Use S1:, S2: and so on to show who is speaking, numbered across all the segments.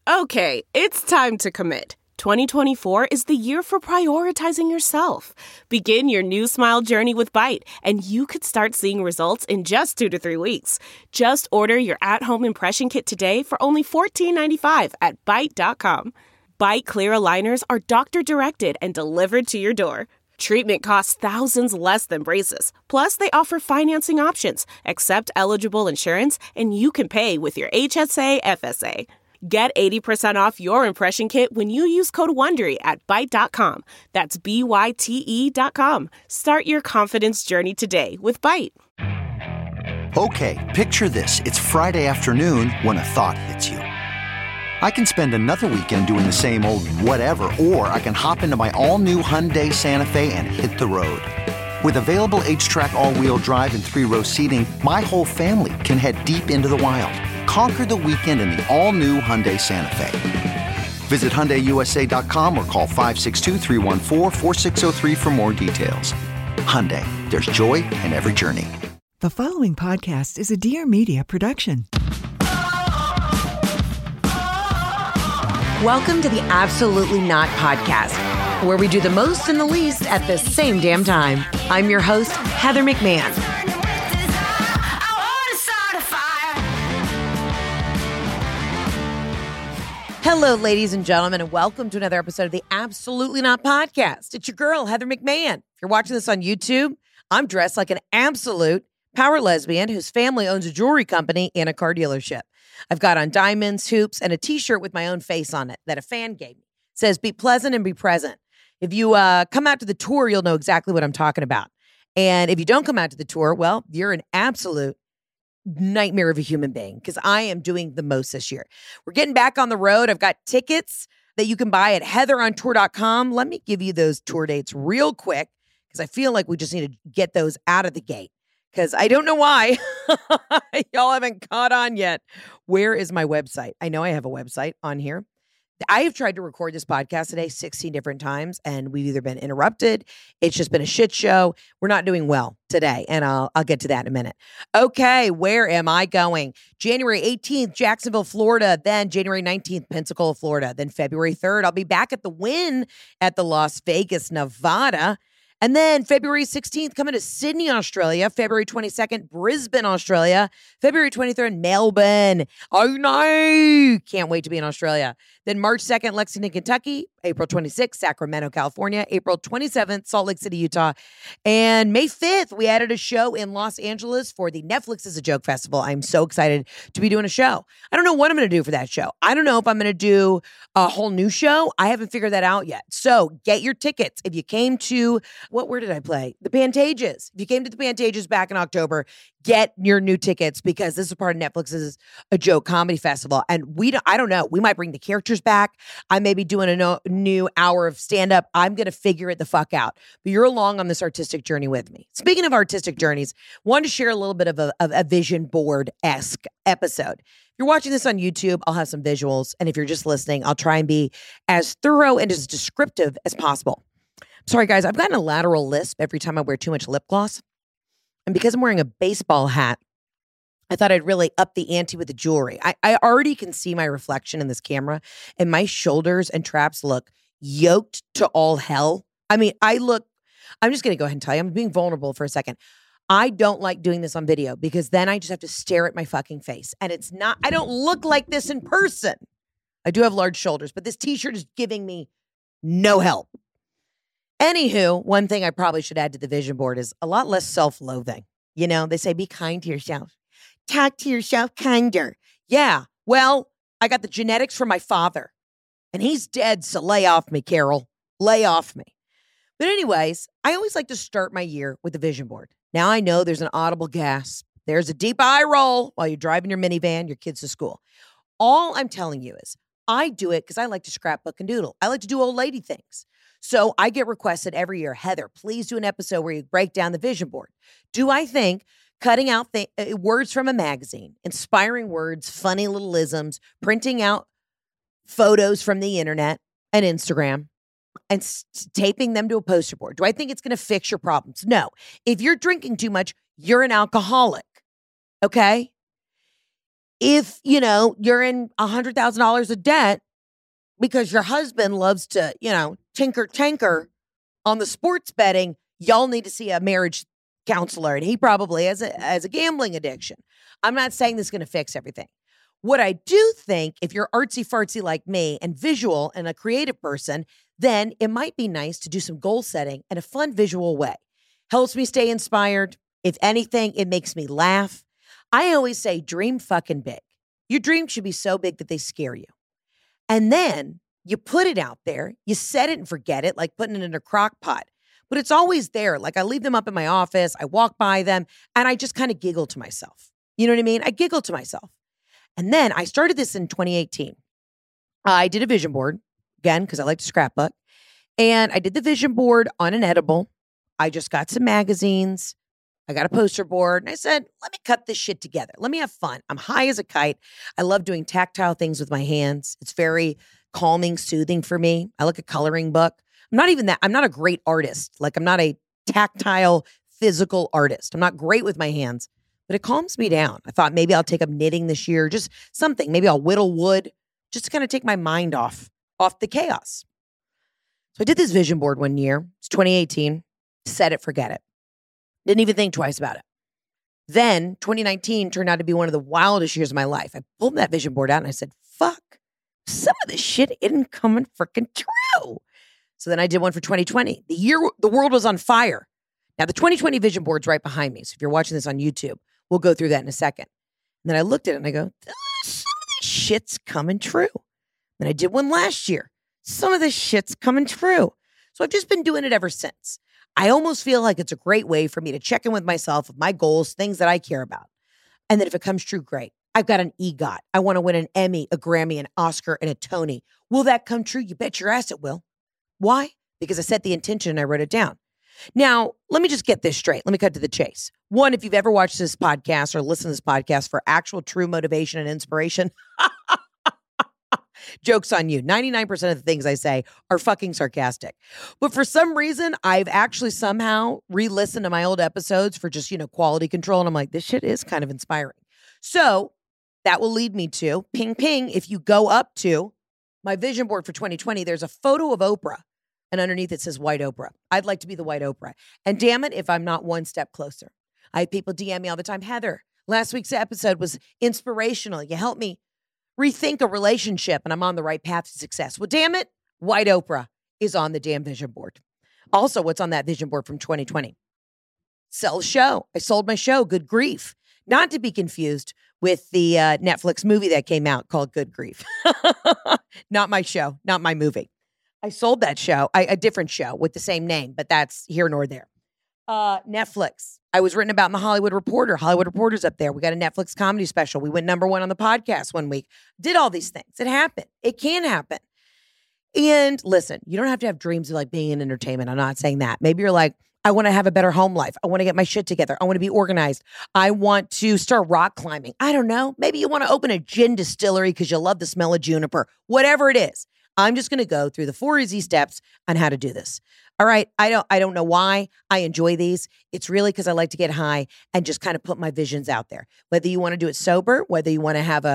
S1: Okay, it's time to commit. 2024 is the year for prioritizing yourself. Begin your new smile journey with Byte, and you could start seeing results in just 2 to 3 weeks. Just order your at-home impression kit today for only $14.95 at Byte.com. Byte Clear aligners are doctor-directed and delivered to your door. Treatment costs thousands less than braces. Plus, they offer financing options, accept eligible insurance, and you can pay with your HSA FSA. Get 80% off your impression kit when you use code WONDERY at Byte.com. That's BYTE.com. Start your confidence journey today with Byte.
S2: Okay, picture this. It's Friday afternoon when a thought hits you. I can spend another weekend doing the same old whatever, or I can hop into my all-new Hyundai Santa Fe and hit the road. With available H-Track all-wheel drive and 3-row seating, my whole family can head deep into the wild. Conquer the weekend in the all-new Hyundai Santa Fe. Visit HyundaiUSA.com or call 562-314-4603 for more details. Hyundai, there's joy in every journey.
S3: The following podcast is a Dear Media production.
S4: Welcome to the Absolutely Not Podcast, where we do the most and the least at the same damn time. I'm your host, Heather McMahon. Hello, ladies and gentlemen, and welcome to another episode of the Absolutely Not Podcast. It's your girl, Heather McMahon. If you're watching this on YouTube, I'm dressed like an absolute power lesbian whose family owns a jewelry company and a car dealership. I've got on diamonds, hoops, and a t-shirt with my own face on it that a fan gave me. It says, be pleasant and be present. If you come out to the tour, you'll know exactly what I'm talking about. And if you don't come out to the tour, well, you're an absolute nightmare of a human being because I am doing the most this year. We're getting back on the road. I've got tickets that you can buy at heatherontour.com. Let me give you those tour dates real quick because I feel like we just need to get those out of the gate because I don't know why y'all haven't caught on yet. Where is my website? I know I have a website on here. I have tried to record this podcast today 16 different times, and we've either been interrupted. It's just been a shit show. We're not doing well today, and I'll get to that in a minute. Okay, where am I going? January 18th, Jacksonville, Florida. Then January 19th, Pensacola, Florida. Then February 3rd, I'll be back at the Wynn at the Las Vegas, Nevada. And then February 16th, coming to Sydney, Australia. February 22nd, Brisbane, Australia. February 23rd, Melbourne. Oh, no. Can't wait to be in Australia. Then March 2nd, Lexington, Kentucky. April 26th, Sacramento, California. April 27th, Salt Lake City, Utah. And May 5th, we added a show in Los Angeles for the Netflix is a Joke Festival. I'm so excited to be doing a show. I don't know what I'm going to do for that show. I don't know if I'm going to do a whole new show. I haven't figured that out yet. So get your tickets. If you came to, where did I play? The Pantages. If you came to the Pantages back in October, get your new tickets because this is part of Netflix's A Joke Comedy Festival. And I don't know. We might bring the characters back. I may be doing a new hour of stand-up. I'm going to figure it the fuck out. But you're along on this artistic journey with me. Speaking of artistic journeys, wanted to share a little bit of a vision board-esque episode. If you're watching this on YouTube, I'll have some visuals. And if you're just listening, I'll try and be as thorough and as descriptive as possible. Sorry, guys. I've gotten a lateral lisp every time I wear too much lip gloss. And because I'm wearing a baseball hat, I thought I'd really up the ante with the jewelry. I already can see my reflection in this camera, and my shoulders and traps look yoked to all hell. I mean, I'm just going to go ahead and tell you, I'm being vulnerable for a second. I don't like doing this on video because then I just have to stare at my fucking face. And I don't look like this in person. I do have large shoulders, but this t-shirt is giving me no help. Anywho, one thing I probably should add to the vision board is a lot less self-loathing. You know, they say, be kind to yourself. Talk to yourself kinder. Yeah, well, I got the genetics from my father. And he's dead, so lay off me, Carol. Lay off me. But anyways, I always like to start my year with a vision board. Now I know there's an audible gasp. There's a deep eye roll while you're driving your minivan, your kids to school. All I'm telling you is I do it because I like to scrapbook and doodle. I like to do old lady things. So I get requested every year, Heather, please do an episode where you break down the vision board. Do I think cutting out words from a magazine, inspiring words, funny little isms, printing out photos from the internet and Instagram, and taping them to a poster board, do I think it's going to fix your problems? No. If you're drinking too much, you're an alcoholic. Okay? if, you're in $100,000 of debt because your husband loves to, tinker on the sports betting, y'all need to see a marriage counselor. And he probably has a gambling addiction. I'm not saying this is going to fix everything. What I do think, if you're artsy fartsy like me and visual and a creative person, then it might be nice to do some goal setting in a fun visual way. Helps me stay inspired. If anything, it makes me laugh. I always say dream fucking big. Your dreams should be so big that they scare you. And then you put it out there, you set it and forget it, like putting it in a crock pot. But it's always there. Like I leave them up in my office, I walk by them, and I just kind of giggle to myself. You know what I mean? I giggle to myself. And then I started this in 2018. I did a vision board, again, because I like to scrapbook. And I did the vision board on an edible. I just got some magazines. I got a poster board. And I said, let me cut this shit together. Let me have fun. I'm high as a kite. I love doing tactile things with my hands. It's very calming, soothing for me. I like a coloring book. I'm not even that. I'm not a great artist. Like I'm not a tactile, physical artist. I'm not great with my hands. But it calms me down. I thought maybe I'll take up knitting this year, just something. Maybe I'll whittle wood, just to kind of take my mind off the chaos. So I did this vision board one year. It's 2018. Set it, forget it. Didn't even think twice about it. Then 2019 turned out to be one of the wildest years of my life. I pulled that vision board out and I said, fuck, some of this shit isn't coming freaking true. So then I did one for 2020. The year the world was on fire. Now the 2020 vision board's right behind me. So if you're watching this on YouTube, we'll go through that in a second. And then I looked at it and I go, some of this shit's coming true. Then I did one last year. Some of this shit's coming true. So I've just been doing it ever since. I almost feel like it's a great way for me to check in with myself, with my goals, things that I care about. And then if it comes true, great. I've got an EGOT. I want to win an Emmy, a Grammy, an Oscar, and a Tony. Will that come true? You bet your ass it will. Why? Because I set the intention and I wrote it down. Now, let me just get this straight. Let me cut to the chase. One, if you've ever watched this podcast or listened to this podcast for actual true motivation and inspiration, joke's on you. 99% of the things I say are fucking sarcastic. But for some reason, I've actually somehow re-listened to my old episodes for just, quality control. And I'm like, this shit is kind of inspiring. So that will lead me to ping, ping. If you go up to my vision board for 2020, there's a photo of Oprah. And underneath it says White Oprah. I'd like to be the White Oprah. And damn it, if I'm not one step closer. I have people DM me all the time. Heather, last week's episode was inspirational. You helped me rethink a relationship and I'm on the right path to success. Well, damn it, White Oprah is on the damn vision board. Also, what's on that vision board from 2020? Sell show. I sold my show, Good Grief. Not to be confused with the Netflix movie that came out called Good Grief. Not my show, not my movie. I sold that show, a different show with the same name, but that's here nor there. Netflix. I was written about in the Hollywood Reporter. Hollywood Reporter's up there. We got a Netflix comedy special. We went #1 on the podcast one week. Did all these things. It happened. It can happen. And listen, you don't have to have dreams of like being in entertainment. I'm not saying that. Maybe you're like, I want to have a better home life. I want to get my shit together. I want to be organized. I want to start rock climbing. I don't know. Maybe you want to open a gin distillery because you love the smell of juniper. Whatever it is. I'm just going to go through the 4 easy steps on how to do this. All right. I don't know why I enjoy these. It's really because I like to get high and just kind of put my visions out there. Whether you want to do it sober, whether you want to have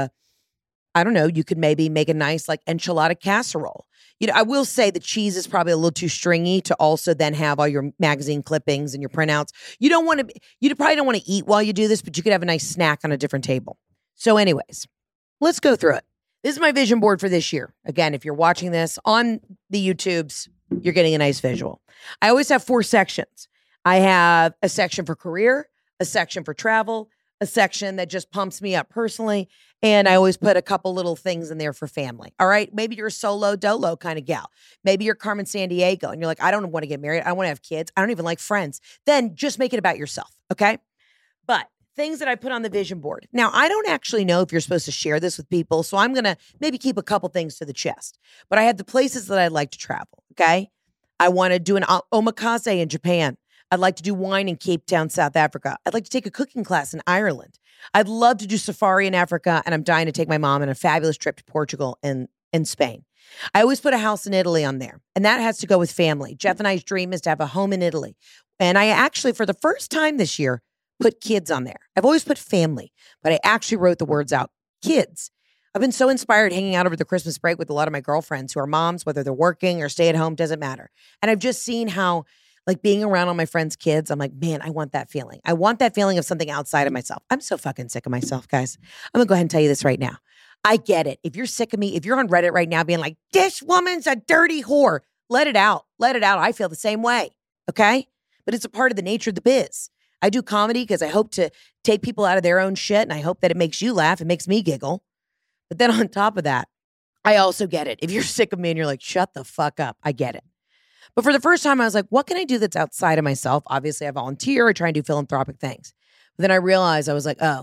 S4: you could maybe make a nice like enchilada casserole. I will say the cheese is probably a little too stringy to also then have all your magazine clippings and your printouts. You probably don't want to eat while you do this, but you could have a nice snack on a different table. So anyways, let's go through it. This is my vision board for this year. Again, if you're watching this on the YouTubes, you're getting a nice visual. I always have 4 sections. I have a section for career, a section for travel, a section that just pumps me up personally, and I always put a couple little things in there for family. All right? Maybe you're a solo dolo kind of gal. Maybe you're Carmen Sandiego, and you're like, I don't want to get married. I want to have kids. I don't even like friends. Then just make it about yourself, okay? But things that I put on the vision board. Now, I don't actually know if you're supposed to share this with people, so I'm going to maybe keep a couple things to the chest. But I have the places that I'd like to travel, okay? I want to do an omakase in Japan. I'd like to do wine in Cape Town, South Africa. I'd like to take a cooking class in Ireland. I'd love to do safari in Africa, and I'm dying to take my mom on a fabulous trip to Portugal and Spain. I always put a house in Italy on there, and that has to go with family. Jeff and I's dream is to have a home in Italy. And I actually, for the first time this year, put kids on there. I've always put family, but I actually wrote the words out, kids. I've been so inspired hanging out over the Christmas break with a lot of my girlfriends who are moms, whether they're working or stay at home, doesn't matter. And I've just seen how, like, being around all my friends' kids, I'm like, man, I want that feeling. I want that feeling of something outside of myself. I'm so fucking sick of myself, guys. I'm going to go ahead and tell you this right now. I get it. If you're sick of me, if you're on Reddit right now being like, this woman's a dirty whore, let it out. Let it out. I feel the same way. Okay? But it's a part of the nature of the biz. I do comedy because I hope to take people out of their own shit, and I hope that it makes you laugh. It makes me giggle. But then on top of that, I also get it. If you're sick of me and you're like, shut the fuck up, I get it. But for the first time, I was like, what can I do that's outside of myself? Obviously, I volunteer. I try and do philanthropic things. But then I realized, I was like, oh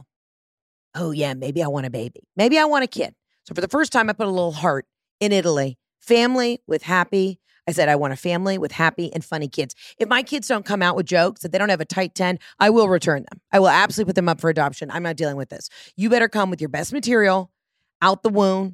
S4: yeah, maybe I want a baby. Maybe I want a kid. So for the first time, I put a little heart in Italy. Family with happy. I said, I want a family with happy and funny kids. If my kids don't come out with jokes, that they don't have a tight 10, I will return them. I will absolutely put them up for adoption. I'm not dealing with this. You better come with your best material, out the wound.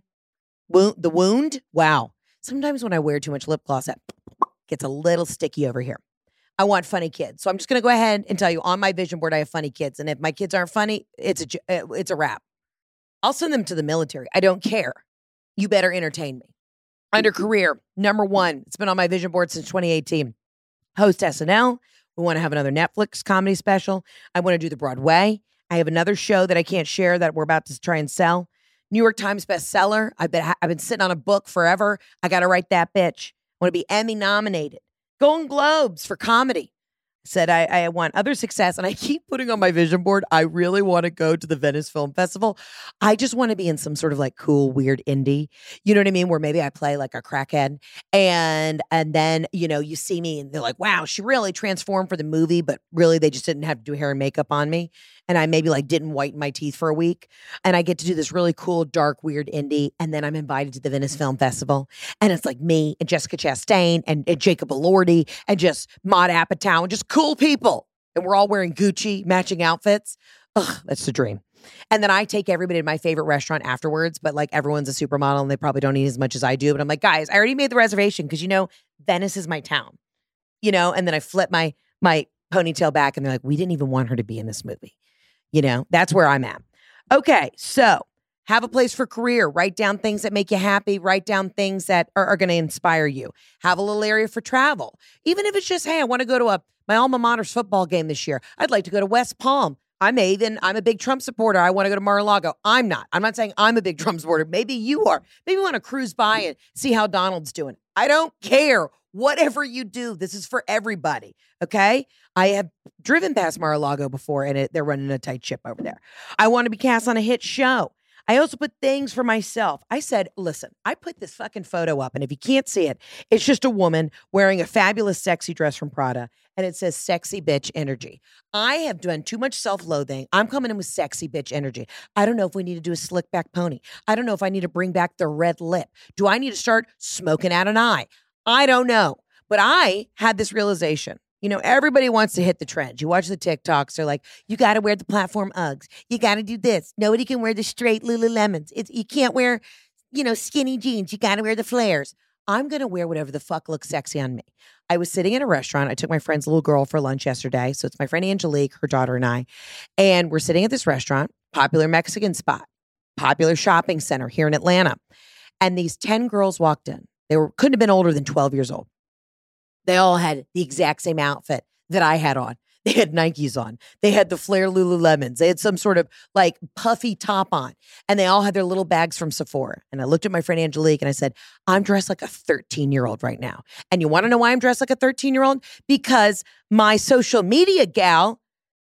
S4: The wound? Wow. Sometimes when I wear too much lip gloss, that gets a little sticky over here. I want funny kids. So I'm just going to go ahead and tell you on my vision board, I have funny kids. And if my kids aren't funny, it's a wrap. I'll send them to the military. I don't care. You better entertain me. Under career, number 1, it's been on my vision board since 2018. Host SNL. We want to have another Netflix comedy special. I want to do the Broadway. I have another show that I can't share that we're about to try and sell. New York Times bestseller. I've been sitting on a book forever. I got to write that bitch. I want to be Emmy nominated. Golden Globes for comedy. Said I want other success, and I keep putting on my vision board, I really want to go to the Venice Film Festival. I just want to be in some sort of like cool, weird indie, you know what I mean? Where maybe I play like a crackhead, and then, you know, you see me and they're like, wow, she really transformed for the movie, but really they just didn't have to do hair and makeup on me. And I maybe like didn't whiten my teeth for a week. And I get to do this really cool, dark, weird indie. And then I'm invited to the Venice Film Festival. And it's like me and Jessica Chastain and Jacob Elordi and just Maude Apatow and just cool people. And we're all wearing Gucci matching outfits. Ugh, that's the dream. And then I take everybody to my favorite restaurant afterwards, but like everyone's a supermodel and they probably don't eat as much as I do. But I'm like, guys, I already made the reservation because, you know, Venice is my town, you know, and then I flip my ponytail back and they're like, we didn't even want her to be in this movie. You know, that's where I'm at. Okay, so have a place for career. Write down things that make you happy. Write down things that are going to inspire you. Have a little area for travel. Even if it's just, hey, I want to go to my alma mater's football game this year. I'd like to go to West Palm. I'm a big Trump supporter. I want to go to Mar-a-Lago. I'm not saying I'm a big Trump supporter. Maybe you are. Maybe you want to cruise by and see how Donald's doing. I don't care. Whatever you do, this is for everybody, okay? I have driven past Mar-a-Lago before, and they're running a tight ship over there. I want to be cast on a hit show. I also put things for myself. I said, listen, I put this fucking photo up, and if you can't see it, it's just a woman wearing a fabulous, sexy dress from Prada, and it says sexy bitch energy. I have done too much self-loathing. I'm coming in with sexy bitch energy. I don't know if we need to do a slick back pony. I don't know if I need to bring back the red lip. Do I need to start smoking out an eye? I don't know. But I had this realization. You know, everybody wants to hit the trends. You watch the TikToks. They're like, you got to wear the platform Uggs. You got to do this. Nobody can wear the straight Lululemons. You can't wear, you know, skinny jeans. You got to wear the flares. I'm going to wear whatever the fuck looks sexy on me. I was sitting in a restaurant. I took my friend's little girl for lunch yesterday. So it's my friend Angelique, her daughter, and I. And we're sitting at this restaurant, popular Mexican spot, popular shopping center here in Atlanta. And these 10 girls walked in. Couldn't have been older than 12 years old. They all had the exact same outfit that I had on. They had Nikes on. They had the flare Lululemons. They had some sort of like puffy top on. And they all had their little bags from Sephora. And I looked at my friend Angelique and I said, I'm dressed like a 13-year-old right now. And you want to know why I'm dressed like a 13-year-old? Because my social media gal,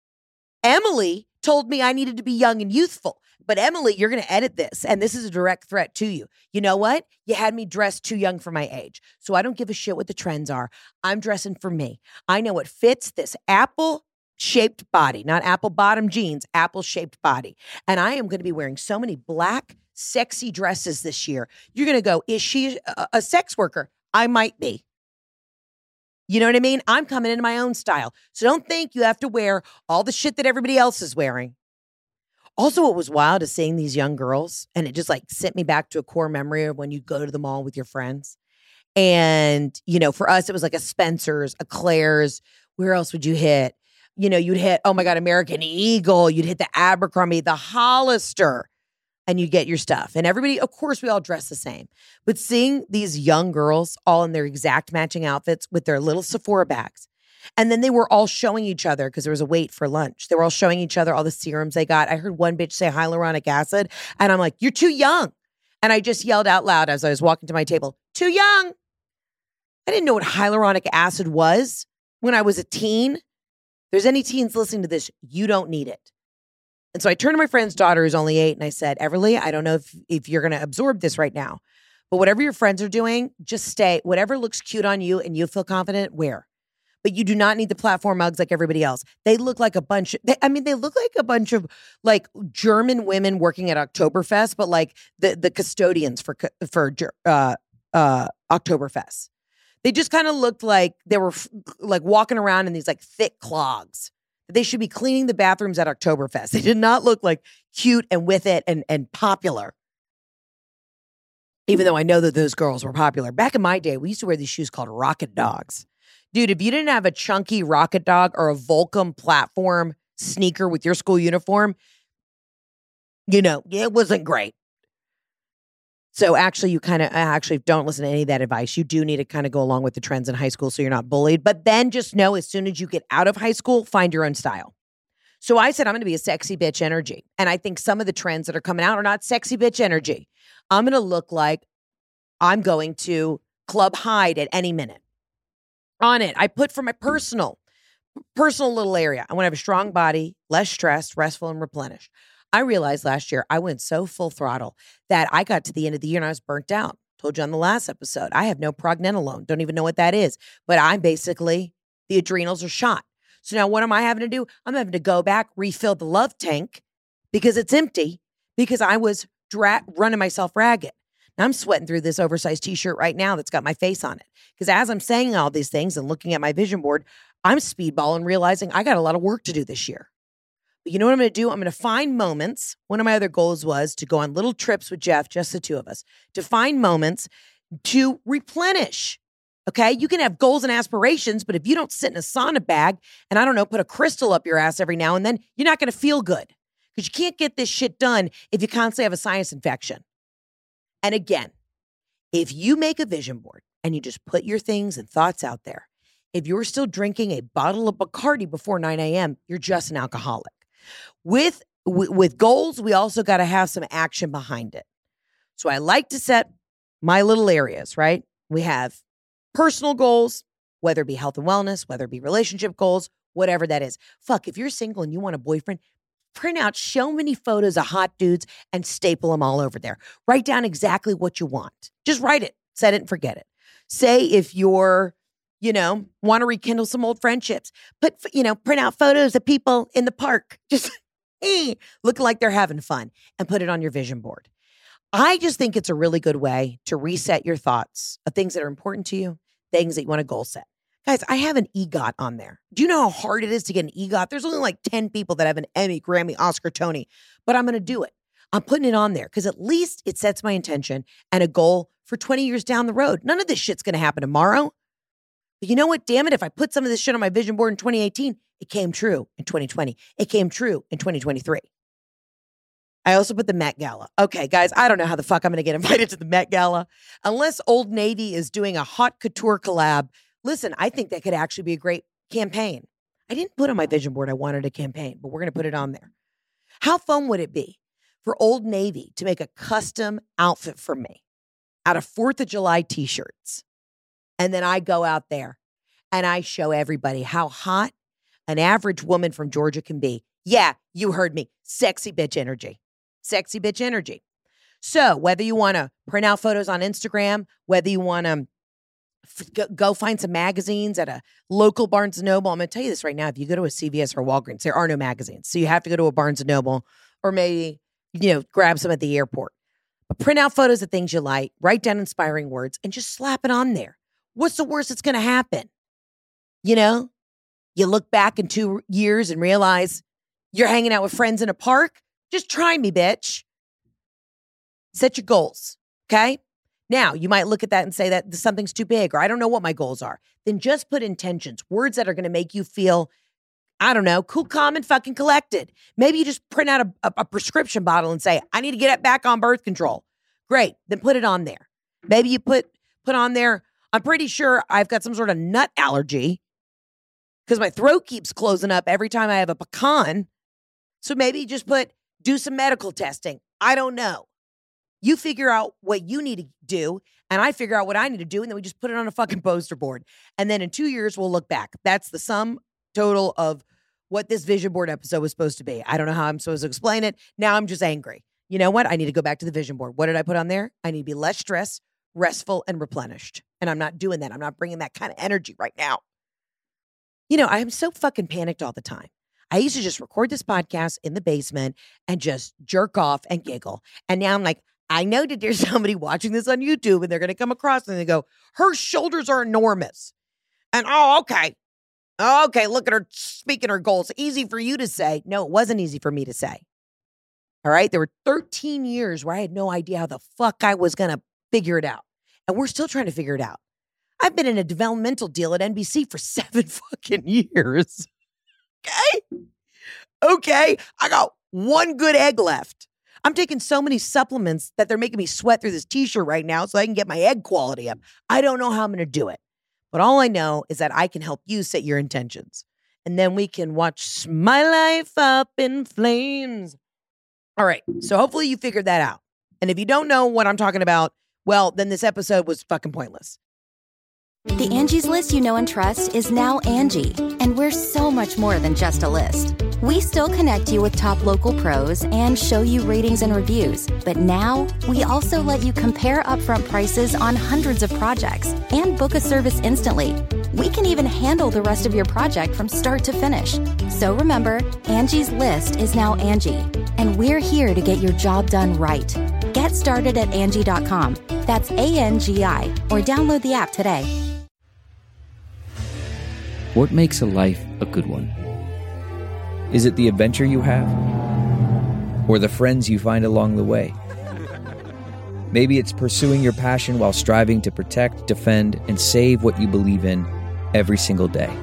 S4: Emily, told me I needed to be young and youthful. But Emily, you're going to edit this, and this is a direct threat to you. You know what? You had me dressed too young for my age. So I don't give a shit what the trends are. I'm dressing for me. I know what fits this apple-shaped body, not apple-bottom jeans, apple-shaped body. And I am going to be wearing so many black, sexy dresses this year. You're going to go, is she a sex worker? I might be. You know what I mean? I'm coming into my own style. So don't think you have to wear all the shit that everybody else is wearing. Also, what was wild is seeing these young girls, and it just like sent me back to a core memory of when you go to the mall with your friends. And, you know, for us, it was like a Spencer's, a Claire's. Where else would you hit? You know, you'd hit, oh my God, American Eagle. You'd hit the Abercrombie, the Hollister. and you get your stuff. And everybody, of course, we all dress the same. But seeing these young girls all in their exact matching outfits with their little Sephora bags, and then they were all showing each other because there was a wait for lunch. They were all showing each other all the serums they got. I heard one bitch say hyaluronic acid, and I'm like, you're too young. And I just yelled out loud as I was walking to my table, too young. I didn't know what hyaluronic acid was when I was a teen. If there's any teens listening to this, you don't need it. And so I turned to my friend's daughter who's only 8 and I said, Everly, I don't know if you're going to absorb this right now, but whatever your friends are doing, just stay. Whatever looks cute on you and you feel confident, wear. But you do not need the platform mugs like everybody else. They look like a bunch. They look like a bunch of like German women working at Oktoberfest, but like the custodians for Oktoberfest. They just kind of looked like they were like walking around in these like thick clogs. They should be cleaning the bathrooms at Oktoberfest. They did not look like cute and with it and popular. Even though I know that those girls were popular. Back in my day, we used to wear these shoes called Rocket Dogs. Dude, if you didn't have a chunky Rocket Dog or a Volcom platform sneaker with your school uniform, it wasn't great. So actually, you actually don't listen to any of that advice. You do need to kind of go along with the trends in high school so you're not bullied. But then just know as soon as you get out of high school, find your own style. So I said, I'm going to be a sexy bitch energy. And I think some of the trends that are coming out are not sexy bitch energy. I'm going to look like I'm going to Club Hyde at any minute. On it, I put for my personal little area. I want to have a strong body, less stressed, restful, and replenished. I realized last year I went so full throttle that I got to the end of the year and I was burnt out. Told you on the last episode, I have no pregnenolone. Don't even know what that is. But I'm basically, the adrenals are shot. So now what am I having to do? I'm having to go back, refill the love tank because it's empty because I was running myself ragged. Now I'm sweating through this oversized t-shirt right now that's got my face on it. Because as I'm saying all these things and looking at my vision board, I'm speedballing, realizing I got a lot of work to do this year. But you know what I'm going to do? I'm going to find moments. One of my other goals was to go on little trips with Jeff, just the two of us, to find moments to replenish. Okay? You can have goals and aspirations, but if you don't sit in a sauna bag and, I don't know, put a crystal up your ass every now and then, you're not going to feel good. Because you can't get this shit done if you constantly have a sinus infection. And again, if you make a vision board and you just put your things and thoughts out there, if you're still drinking a bottle of Bacardi before 9 a.m., you're just an alcoholic. With goals, we also got to have some action behind it. So I like to set my little areas, right? We have personal goals, whether it be health and wellness, whether it be relationship goals, whatever that is. Fuck, if you're single and you want a boyfriend, print out so many photos of hot dudes and staple them all over there. Write down exactly what you want. Just write it, set it and forget it. Say if you're, want to rekindle some old friendships, print out photos of people in the park, just looking like they're having fun and put it on your vision board. I just think it's a really good way to reset your thoughts of things that are important to you, things that you want to goal set. Guys, I have an EGOT on there. Do you know how hard it is to get an EGOT? There's only like 10 people that have an Emmy, Grammy, Oscar, Tony, but I'm going to do it. I'm putting it on there because at least it sets my intention and a goal for 20 years down the road. None of this shit's going to happen tomorrow. But you know what? Damn it. If I put some of this shit on my vision board in 2018, it came true in 2020. It came true in 2023. I also put the Met Gala. Okay, guys, I don't know how the fuck I'm going to get invited to the Met Gala. Unless Old Navy is doing a haute couture collab. Listen, I think that could actually be a great campaign. I didn't put on my vision board I wanted a campaign, but we're going to put it on there. How fun would it be for Old Navy to make a custom outfit for me out of 4th of July t-shirts? And then I go out there and I show everybody how hot an average woman from Georgia can be. Yeah, you heard me. Sexy bitch energy. Sexy bitch energy. So whether you want to print out photos on Instagram, whether you want to go find some magazines at a local Barnes & Noble. I'm going to tell you this right now. If you go to a CVS or Walgreens, there are no magazines. So you have to go to a Barnes & Noble or maybe, grab some at the airport. But print out photos of things you like, write down inspiring words, and just slap it on there. What's the worst that's going to happen? You look back in 2 years and realize you're hanging out with friends in a park. Just try me, bitch. Set your goals, okay? Now, you might look at that and say that something's too big or I don't know what my goals are. Then just put intentions, words that are going to make you feel I don't know, cool, calm, and fucking collected. Maybe you just print out a prescription bottle and say, I need to get back on birth control. Great, then put it on there. Maybe you put on there, I'm pretty sure I've got some sort of nut allergy because my throat keeps closing up every time I have a pecan. So maybe you just do some medical testing. I don't know. You figure out what you need to do, and I figure out what I need to do, and then we just put it on a fucking poster board. And then in 2 years, we'll look back. That's the sum total of what this vision board episode was supposed to be. I don't know how I'm supposed to explain it. Now I'm just angry. You know what? I need to go back to the vision board. What did I put on there? I need to be less stressed, restful, and replenished. And I'm not doing that. I'm not bringing that kind of energy right now. You know, I'm so fucking panicked all the time. I used to just record this podcast in the basement and just jerk off and giggle. And now I'm like, I know that there's somebody watching this on YouTube and they're going to come across and they go, her shoulders are enormous. And okay, look at her speaking her goals. Easy for you to say. No, it wasn't easy for me to say. All right. There were 13 years where I had no idea how the fuck I was going to figure it out. And we're still trying to figure it out. I've been in a developmental deal at NBC for 7 fucking years. Okay. I got one good egg left. I'm taking so many supplements that they're making me sweat through this t-shirt right now so I can get my egg quality up. I don't know how I'm going to do it. But all I know is that I can help you set your intentions. And then we can watch my life up in flames. All right. So hopefully you figured that out. And if you don't know what I'm talking about, well, then this episode was fucking pointless.
S5: The Angie's List you know and trust is now Angie, and we're so much more than just a list. We still connect you with top local pros and show you ratings and reviews, but now we also let you compare upfront prices on hundreds of projects and book a service instantly. We can even handle the rest of your project from start to finish. So remember, Angie's List is now Angie, and we're here to get your job done right. Get started at Angie.com. That's ANGI, or download the app today.
S6: What makes a life a good one? Is it the adventure you have? Or the friends you find along the way? Maybe it's pursuing your passion while striving to protect, defend, and save what you believe in every single day.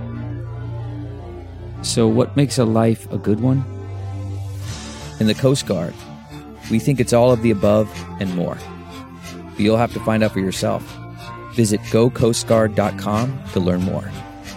S6: So what makes a life a good one? In the Coast Guard, we think it's all of the above and more. But you'll have to find out for yourself. Visit gocoastguard.com to learn more.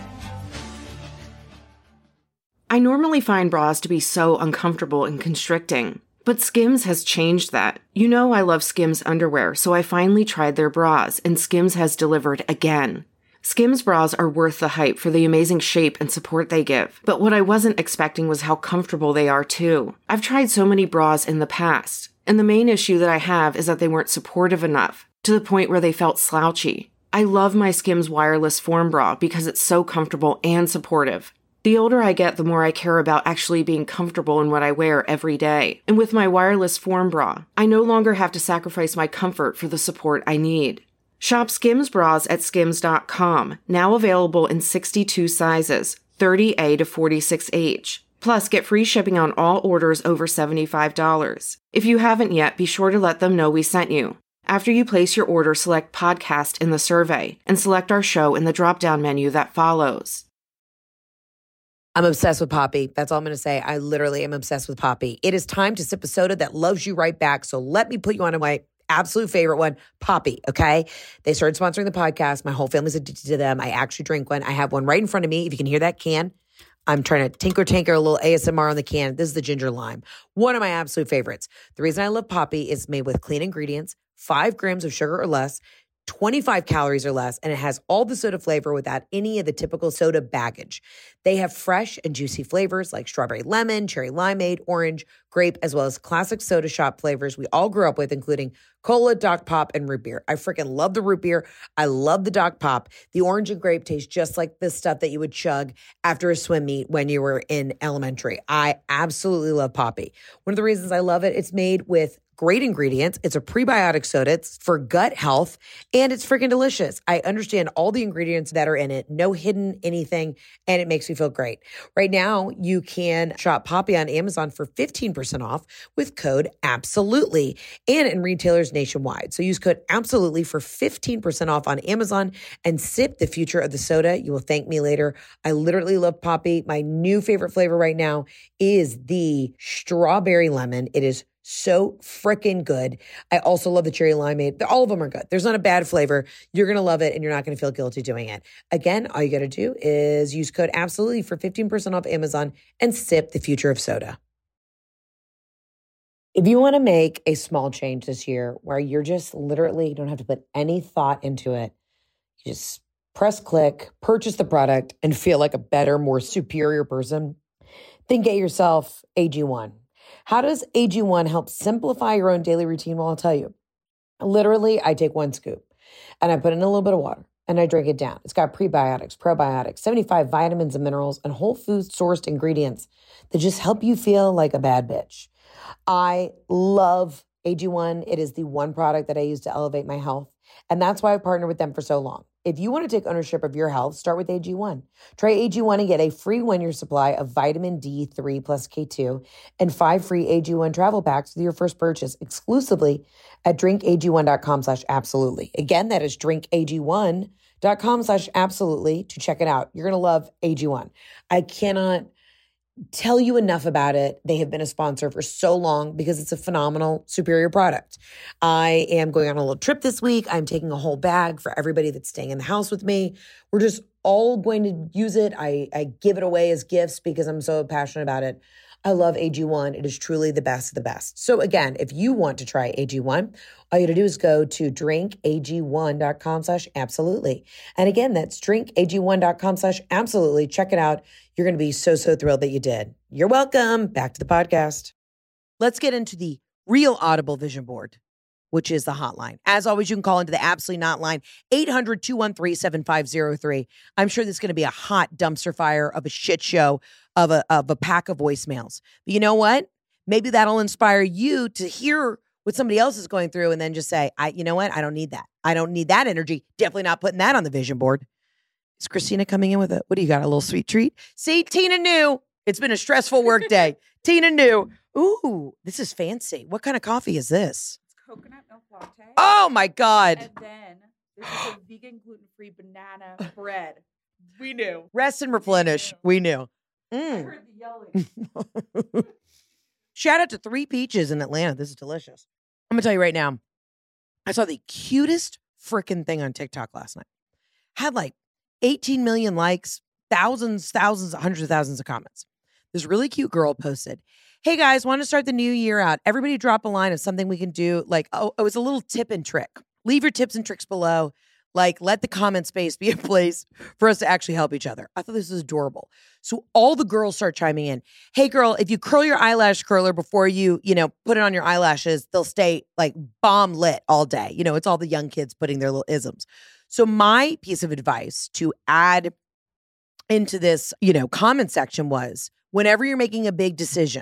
S7: I normally find bras to be so uncomfortable and constricting, but Skims has changed that. You know I love Skims underwear, so I finally tried their bras, and Skims has delivered again. Skims bras are worth the hype for the amazing shape and support they give, but what I wasn't expecting was how comfortable they are too. I've tried so many bras in the past, and the main issue that I have is that they weren't supportive enough, to the point where they felt slouchy. I love my Skims wireless form bra because it's so comfortable and supportive. The older I get, the more I care about actually being comfortable in what I wear every day. And with my wireless form bra, I no longer have to sacrifice my comfort for the support I need. Shop Skims bras at skims.com, now available in 62 sizes, 30A to 46H. Plus, get free shipping on all orders over $75. If you haven't yet, be sure to let them know we sent you. After you place your order, select podcast in the survey and select our show in the drop-down menu that follows.
S4: I'm obsessed with Poppi. That's all I'm going to say. I literally am obsessed with Poppi. It is time to sip a soda that loves you right back. So let me put you on my absolute favorite one, Poppi, okay? They started sponsoring the podcast. My whole family's addicted to them. I actually drink one. I have one right in front of me. If you can hear that can, I'm trying to tinker a little ASMR on the can. This is the ginger lime. One of my absolute favorites. The reason I love Poppi is made with clean ingredients, 5 grams of sugar or less, 25 calories or less, and it has all the soda flavor without any of the typical soda baggage. They have fresh and juicy flavors like strawberry lemon, cherry limeade, orange, grape, as well as classic soda shop flavors we all grew up with, including cola, Doc Pop, and root beer. I freaking love the root beer. I love the Doc Pop. The orange and grape taste just like the stuff that you would chug after a swim meet when you were in elementary. I absolutely love Poppi. One of the reasons I love it, it's made with great ingredients. It's a prebiotic soda. It's for gut health, and it's freaking delicious. I understand all the ingredients that are in it, no hidden anything, and it makes me feel great. Right now, you can shop Poppi on Amazon for 15% off with code ABSOLUTELY and in retailers nationwide. So use code ABSOLUTELY for 15% off on Amazon and sip the future of the soda. You will thank me later. I literally love Poppi. My new favorite flavor right now is the strawberry lemon. It is so freaking good. I also love the cherry limeade. All of them are good. There's not a bad flavor. You're going to love it and you're not going to feel guilty doing it. Again, all you got to do is use code ABSOLUTELY for 15% off Amazon and sip the future of soda. If you want to make a small change this year where you're just literally don't have to put any thought into it, you just press click, purchase the product, and feel like a better, more superior person, then get yourself AG1. How does AG1 help simplify your own daily routine? Well, I'll tell you. Literally, I take 1 scoop and I put in a little bit of water and I drink it down. It's got prebiotics, probiotics, 75 vitamins and minerals, and whole foods sourced ingredients that just help you feel like a bad bitch. I love AG1. It is the one product that I use to elevate my health. And that's why I've partnered with them for so long. If you want to take ownership of your health, start with AG1. Try AG1 and get a free 1-year supply of vitamin D3 plus K2 and 5 free AG1 travel packs with your first purchase exclusively at drinkag1.com/absolutely. Again, that is drinkag1.com/absolutely to check it out. You're going to love AG1. I cannot tell you enough about it. They have been a sponsor for so long because it's a phenomenal, superior product. I am going on a little trip this week. I'm taking a whole bag for everybody that's staying in the house with me. We're just all going to use it. I give it away as gifts because I'm so passionate about it. I love AG1. It is truly the best of the best. So again, if you want to try AG1, all you got to do is go to drinkag1.com/absolutely. And again, that's drinkag1.com/absolutely. Check it out. You're going to be so thrilled that you did. You're welcome. Back to the podcast. Let's get into the real Audible vision board, which is the hotline. As always, you can call into the Absolutely Not line, 800-213-7503. I'm sure this is going to be a hot dumpster fire of a shit show of a pack of voicemails. But you know what? Maybe that'll inspire you to hear what somebody else is going through and then just say, you know what? I don't need that. I don't need that energy. Definitely not putting that on the vision board. Is Christina coming in with what do you got? A little sweet treat? See, Tina knew. It's been a stressful work day. Tina knew. Ooh, this is fancy. What kind of coffee is this?
S8: Coconut milk latte.
S4: Oh my God.
S8: And then this is a vegan gluten-free banana bread. We knew.
S4: Rest and replenish. We knew.
S8: I heard the yelling.
S4: Shout out to 3 Peaches in Atlanta. This is delicious. I'm going to tell you right now. I saw the cutest freaking thing on TikTok last night. Had like 18 million likes, thousands, hundreds of thousands of comments. This really cute girl posted, "Hey guys, want to start the new year out? Everybody drop a line of something we can do. Like, it was a little tip and trick. Leave your tips and tricks below. Like, let the comment space be a place for us to actually help each other." I thought this was adorable. So all the girls start chiming in. "Hey girl, if you curl your eyelash curler before you put it on your eyelashes, they'll stay like bomb lit all day." It's all the young kids putting their little isms. So my piece of advice to add into this, comment section was, whenever you're making a big decision,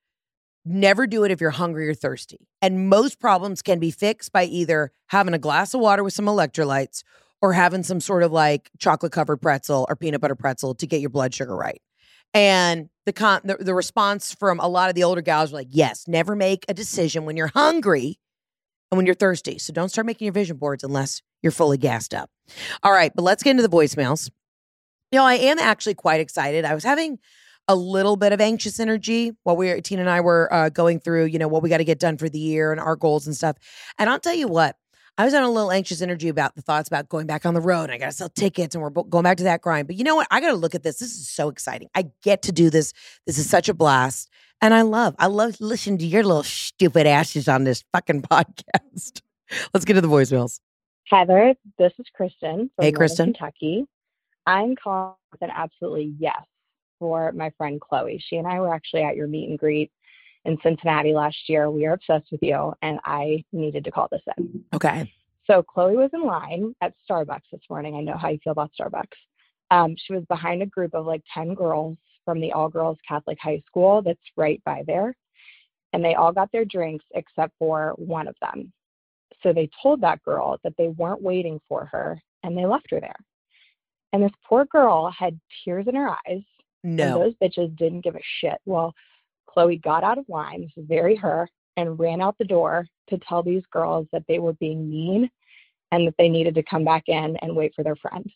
S4: never do it if you're hungry or thirsty. And most problems can be fixed by either having a glass of water with some electrolytes or having some sort of like chocolate covered pretzel or peanut butter pretzel to get your blood sugar right. And the response from a lot of the older gals were like, yes, never make a decision when you're hungry and when you're thirsty. So don't start making your vision boards unless you're fully gassed up. All right, but let's get into the voicemails. I am actually quite excited. I was having a little bit of anxious energy while Tina and I were going through, what we got to get done for the year and our goals and stuff. And I'll tell you what, I was having a little anxious energy about the thoughts about going back on the road. And I got to sell tickets and we're going back to that grind. But you know what? I got to look at this. This is so exciting. I get to do this. This is such a blast. And I love listening to your little stupid asses on this fucking podcast. Let's get to the voicemails.
S9: Heather, this is Kristen from
S4: Hey, Kristen.
S9: Kentucky. I'm calling with an absolutely yes for my friend Chloe. She and I were actually at your meet and greet in Cincinnati last year. We are obsessed with you, and I needed to call this in.
S4: Okay.
S9: So Chloe was in line at Starbucks this morning. I know how you feel about Starbucks. She was behind a group of like 10 girls from the all-girls Catholic high school that's right by there. and they all got their drinks except for one of them. So they told that girl that they weren't waiting for her, and they left her there. And this poor girl had tears in her eyes.
S4: No.
S9: And those bitches didn't give a shit. Well, Chloe got out of line, this is very her, and ran out the door to tell these girls that they were being mean and that they needed to come back in and wait for their friend.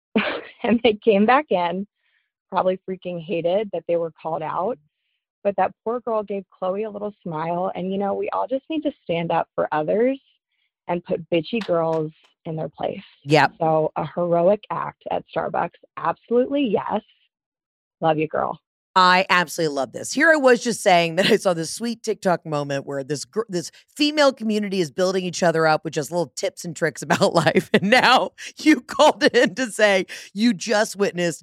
S9: And they came back in, probably freaking hated that they were called out. But that poor girl gave Chloe a little smile. And, you know, we all just need to stand up for others and put bitchy girls in their place.
S4: Yep.
S9: So a heroic act at Starbucks. Absolutely, yes. Love you, girl.
S4: I absolutely love this. Here I was just saying that I saw this sweet TikTok moment where this female community is building each other up with just little tips and tricks about life. And now you called in to say you just witnessed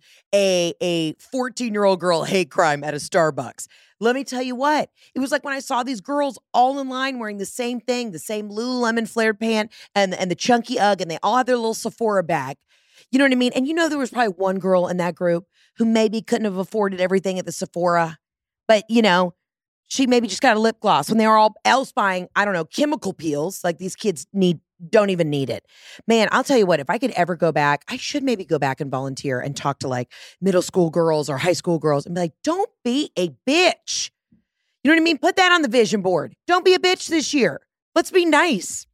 S4: a 14-year-old girl hate crime at a Starbucks. Let me tell you what, it was like when I saw these girls all in line wearing the same thing, the same Lululemon flared pant and the chunky Ugg, and they all had their little Sephora bag. You know what I mean? And you know, there was probably one girl in that group who maybe couldn't have afforded everything at the Sephora, but you know, she maybe just got a lip gloss when they were all else buying, I don't know, chemical peels. Like these kids don't even need it. Man, I'll tell you what, if I could ever go back, I should maybe go back and volunteer and talk to like middle school girls or high school girls and be like, don't be a bitch. You know what I mean? Put that on the vision board. Don't be a bitch this year. Let's be nice.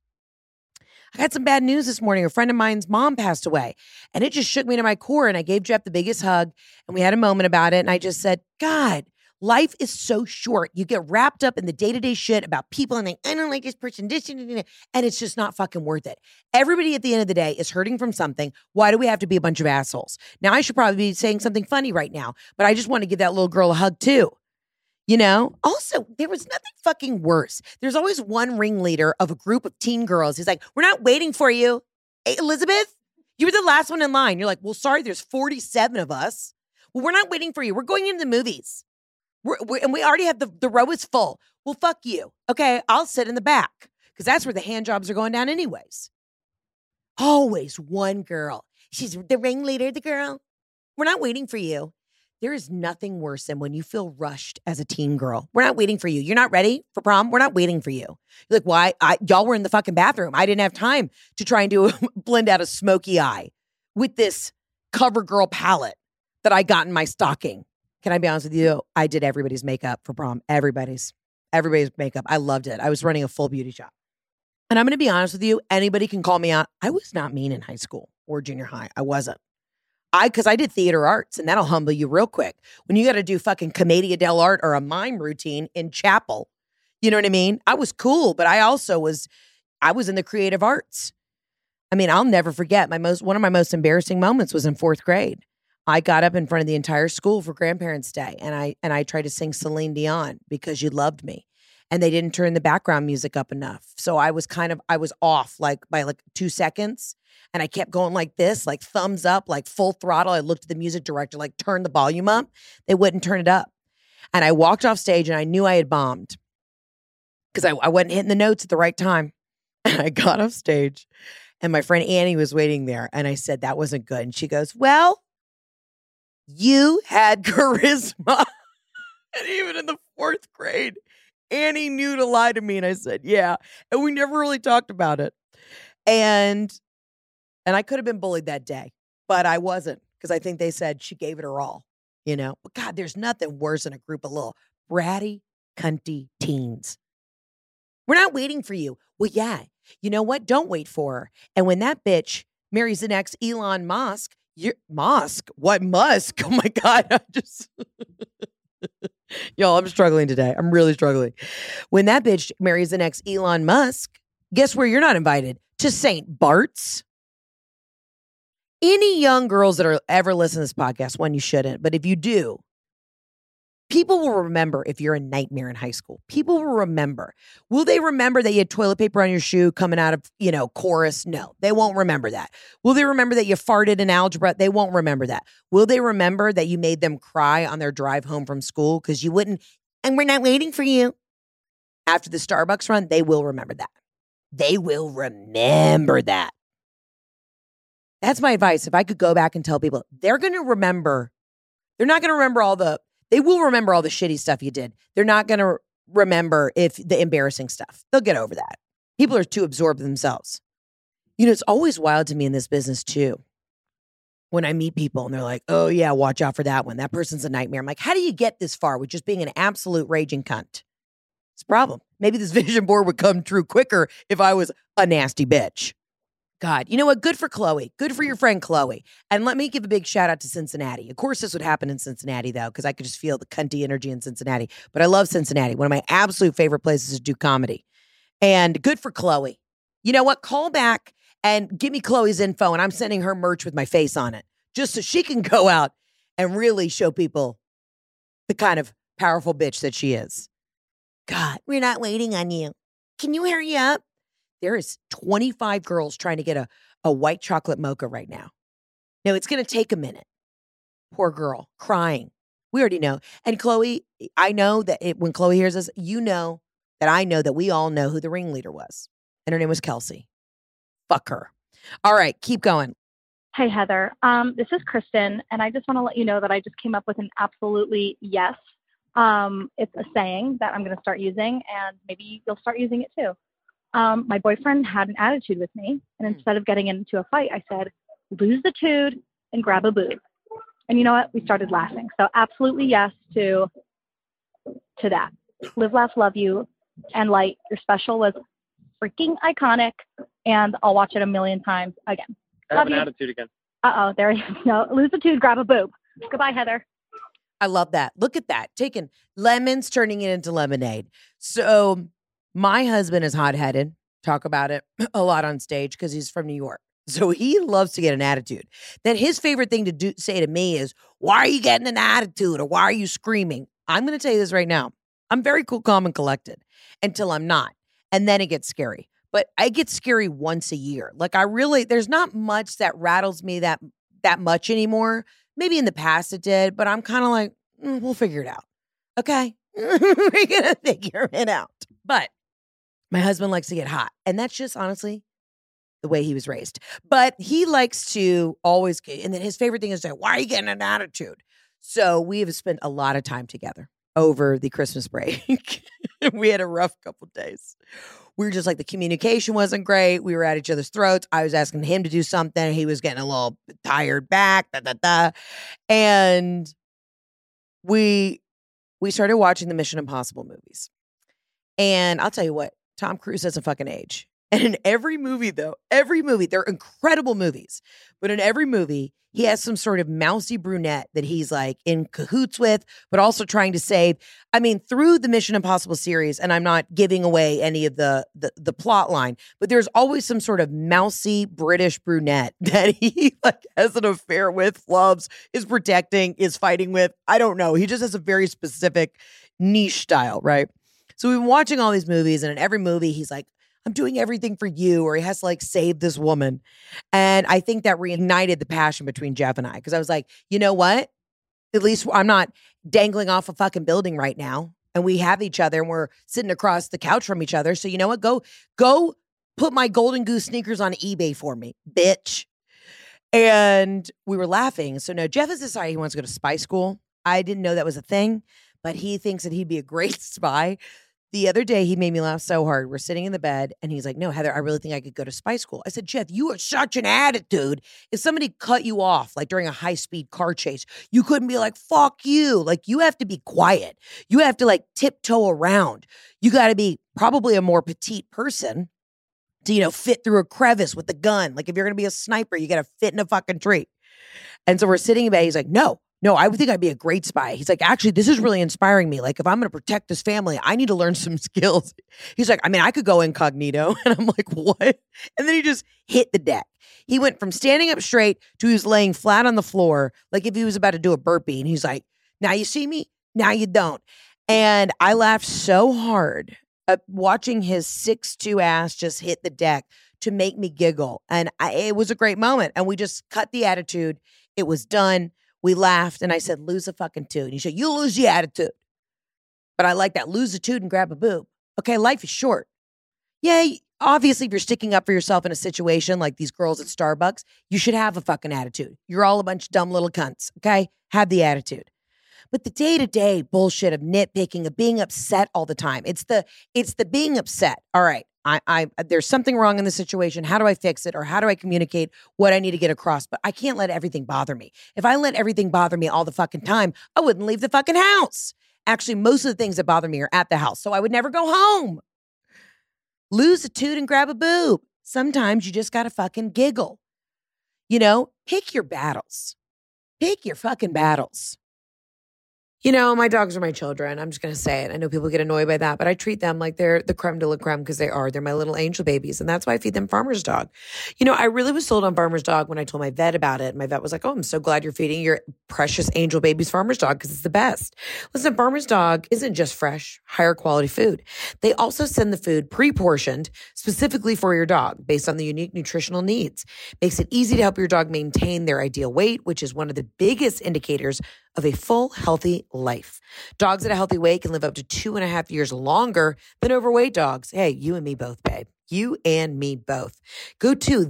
S4: I got some bad news this morning. A friend of mine's mom passed away, and it just shook me to my core. And I gave Jeff the biggest hug, and we had a moment about it. And I just said, God, life is so short. You get wrapped up in the day-to-day shit about people and like, I don't like this person, and it's just not fucking worth it. Everybody at the end of the day is hurting from something. Why do we have to be a bunch of assholes? Now, I should probably be saying something funny right now, but I just want to give that little girl a hug too. You know, also, there was nothing fucking worse. There's always one ringleader of a group of teen girls. He's like, we're not waiting for you. Hey, Elizabeth, you were the last one in line. You're like, well, sorry, there's 47 of us. Well, we're not waiting for you. We're going into the movies. And we already have the row is full. Well, fuck you. Okay, I'll sit in the back because that's where the hand jobs are going down anyways. Always one girl. She's the ringleader, the girl. We're not waiting for you. There is nothing worse than when you feel rushed as a teen girl. We're not waiting for you. You're not ready for prom. We're not waiting for you. You're like, why? Y'all were in the fucking bathroom. I didn't have time to try and blend out a smoky eye with this CoverGirl palette that I got in my stocking. Can I be honest with you? I did everybody's makeup for prom. Everybody's makeup. I loved it. I was running a full beauty shop. And I'm going to be honest with you. Anybody can call me out. I was not mean in high school or junior high. I wasn't. Because I did theater arts, and that'll humble you real quick. When you got to do fucking commedia dell'arte or a mime routine in chapel, you know what I mean? I was cool, but I was in the creative arts. I mean, I'll never forget one of my most embarrassing moments was in 4th grade. I got up in front of the entire school for Grandparents' Day, and I tried to sing Celine Dion, Because You Loved Me. And they didn't turn the background music up enough. So I was off by 2 seconds. And I kept going like this, like thumbs up, like full throttle. I looked at the music director, like turn the volume up. They wouldn't turn it up. And I walked off stage and I knew I had bombed because I wasn't hitting the notes at the right time. And I got off stage and my friend Annie was waiting there. And I said, that wasn't good. And she goes, well, you had charisma. And even in the 4th grade, Annie knew to lie to me. And I said, yeah. And we never really talked about it. And I could have been bullied that day, but I wasn't because I think they said she gave it her all, you know. But God, there's nothing worse than a group of little bratty, cunty teens. We're not waiting for you. Well, yeah. You know what? Don't wait for her. And when that bitch marries the next Elon Musk, What Musk? Oh my God. Y'all, I'm struggling today. I'm really struggling. When that bitch marries the next Elon Musk, guess where you're not invited? To St. Bart's. Any young girls that are ever listening to this podcast, one, you shouldn't, but if you do, people will remember if you're a nightmare in high school. People will remember. Will they remember that you had toilet paper on your shoe coming out of, chorus? No, they won't remember that. Will they remember that you farted in algebra? They won't remember that. Will they remember that you made them cry on their drive home from school because you wouldn't, and we're not waiting for you? After the Starbucks run, they will remember that. They will remember that. That's my advice. If I could go back and tell people, they're going to remember. They're not going to remember they will remember all the shitty stuff you did. They're not going to remember if the embarrassing stuff. They'll get over that. People are too absorbed in themselves. You know, it's always wild to me in this business too. When I meet people and they're like, oh yeah, watch out for that one. That person's a nightmare. I'm like, how do you get this far with just being an absolute raging cunt? It's a problem. Maybe this vision board would come true quicker if I was a nasty bitch. God, you know what? Good for Chloe. Good for your friend Chloe. And let me give a big shout out to Cincinnati. Of course, this would happen in Cincinnati, though, because I could just feel the cunty energy in Cincinnati. But I love Cincinnati. One of my absolute favorite places to do comedy. And good for Chloe. You know what? Call back and give me Chloe's info, and I'm sending her merch with my face on it, just so she can go out and really show people the kind of powerful bitch that she is. God, we're not waiting on you. Can you hurry up? There is 25 girls trying to get a white chocolate mocha right now. No, it's going to take a minute. Poor girl, crying. We already know. And Chloe, I know that when Chloe hears this, you know that I know that we all know who the ringleader was. And her name was Kelsey. Fuck her. All right, keep going.
S10: Hey, Heather. This is Kristen, and I just want to let you know that I just came up with an absolutely yes. It's a saying that I'm going to start using, and maybe you'll start using it too. My boyfriend had an attitude with me, and instead of getting into a fight, I said, lose the tude and grab a boob. And you know what? We started laughing. So absolutely yes to that. Live, laugh, love you. And Light, your special was freaking iconic, and I'll watch it a million times again.
S11: I have an attitude again.
S10: Uh-oh, there you go. Lose the tude, grab a boob. Goodbye, Heather.
S4: I love that. Look at that. Taking lemons, turning it into lemonade. So my husband is hot-headed. Talk about it a lot on stage because he's from New York. So he loves to get an attitude. Then his favorite thing to say to me is, why are you getting an attitude or why are you screaming? I'm going to tell you this right now. I'm very cool, calm, and collected until I'm not. And then it gets scary. But I get scary once a year. Like there's not much that rattles me that much anymore. Maybe in the past it did, but I'm kind of like, we'll figure it out. Okay? We're going to figure it out. But my husband likes to get hot. And that's just honestly the way he was raised. But he likes to always, and then his favorite thing is to say, why are you getting an attitude? So we have spent a lot of time together over the Christmas break. We had a rough couple days. We were just like, the communication wasn't great. We were at each other's throats. I was asking him to do something. He was getting a little tired back. And we started watching the Mission Impossible movies. And I'll tell you what, Tom Cruise doesn't fucking age. And in every movie, they're incredible movies. But in every movie, he has some sort of mousy brunette that he's like in cahoots with, but also trying to save. I mean, through the Mission Impossible series, and I'm not giving away any of the plot line, but there's always some sort of mousy British brunette that he like has an affair with, loves, is protecting, is fighting with. I don't know. He just has a very specific niche style, right? So we've been watching all these movies, and in every movie, he's like, I'm doing everything for you, or he has to like save this woman. And I think that reignited the passion between Jeff and I, because I was like, you know what? At least I'm not dangling off a fucking building right now. And we have each other and we're sitting across the couch from each other. So you know what? Go put my Golden Goose sneakers on eBay for me, bitch. And we were laughing. So no, Jeff has decided he wants to go to spy school. I didn't know that was a thing, but he thinks that he'd be a great spy. The other day, he made me laugh so hard. We're sitting in the bed, and he's like, no, Heather, I really think I could go to spy school. I said, Jeff, you are such an attitude. If somebody cut you off, like during a high-speed car chase, you couldn't be like, fuck you. Like, you have to be quiet. You have to, like, tiptoe around. You got to be probably a more petite person to, fit through a crevice with the gun. Like, if you're going to be a sniper, you got to fit in a fucking tree. And so we're sitting in bed. He's like, no, I would think I'd be a great spy. He's like, actually, this is really inspiring me. Like, if I'm going to protect this family, I need to learn some skills. He's like, I mean, I could go incognito. And I'm like, what? And then he just hit the deck. He went from standing up straight to he was laying flat on the floor, like if he was about to do a burpee. And he's like, now you see me, now you don't. And I laughed so hard at watching his 6'2" ass just hit the deck to make me giggle. And it was a great moment. And we just cut the attitude. It was done. We laughed, and I said, lose a fucking tude. And he said, you lose the attitude. But I like that. Lose the tude and grab a boob. Okay, life is short. Yeah, obviously, if you're sticking up for yourself in a situation like these girls at Starbucks, you should have a fucking attitude. You're all a bunch of dumb little cunts, okay? Have the attitude. But the day-to-day bullshit of nitpicking, of being upset all the time. It's the being upset. All right, I there's something wrong in the situation. How do I fix it? Or how do I communicate what I need to get across? But I can't let everything bother me. If I let everything bother me all the fucking time, I wouldn't leave the fucking house. Actually, most of the things that bother me are at the house, so I would never go home. Lose a toot and grab a boob. Sometimes you just gotta fucking giggle. You know, pick your battles. Pick your fucking battles. You know, my dogs are my children. I'm just going to say it. I know people get annoyed by that, but I treat them like they're the creme de la creme because they are. They're my little angel babies. And that's why I feed them Farmer's Dog. You know, I really was sold on Farmer's Dog when I told my vet about it. My vet was like, oh, I'm so glad you're feeding your precious angel babies Farmer's Dog because it's the best. Listen, Farmer's Dog isn't just fresh, higher quality food. They also send the food pre-portioned specifically for your dog based on the unique nutritional needs. Makes it easy to help your dog maintain their ideal weight, which is one of the biggest indicators of a full, healthy life. Dogs at a healthy weight can live up to 2.5 years longer than overweight dogs. Hey, you and me both, babe. You and me both. Go to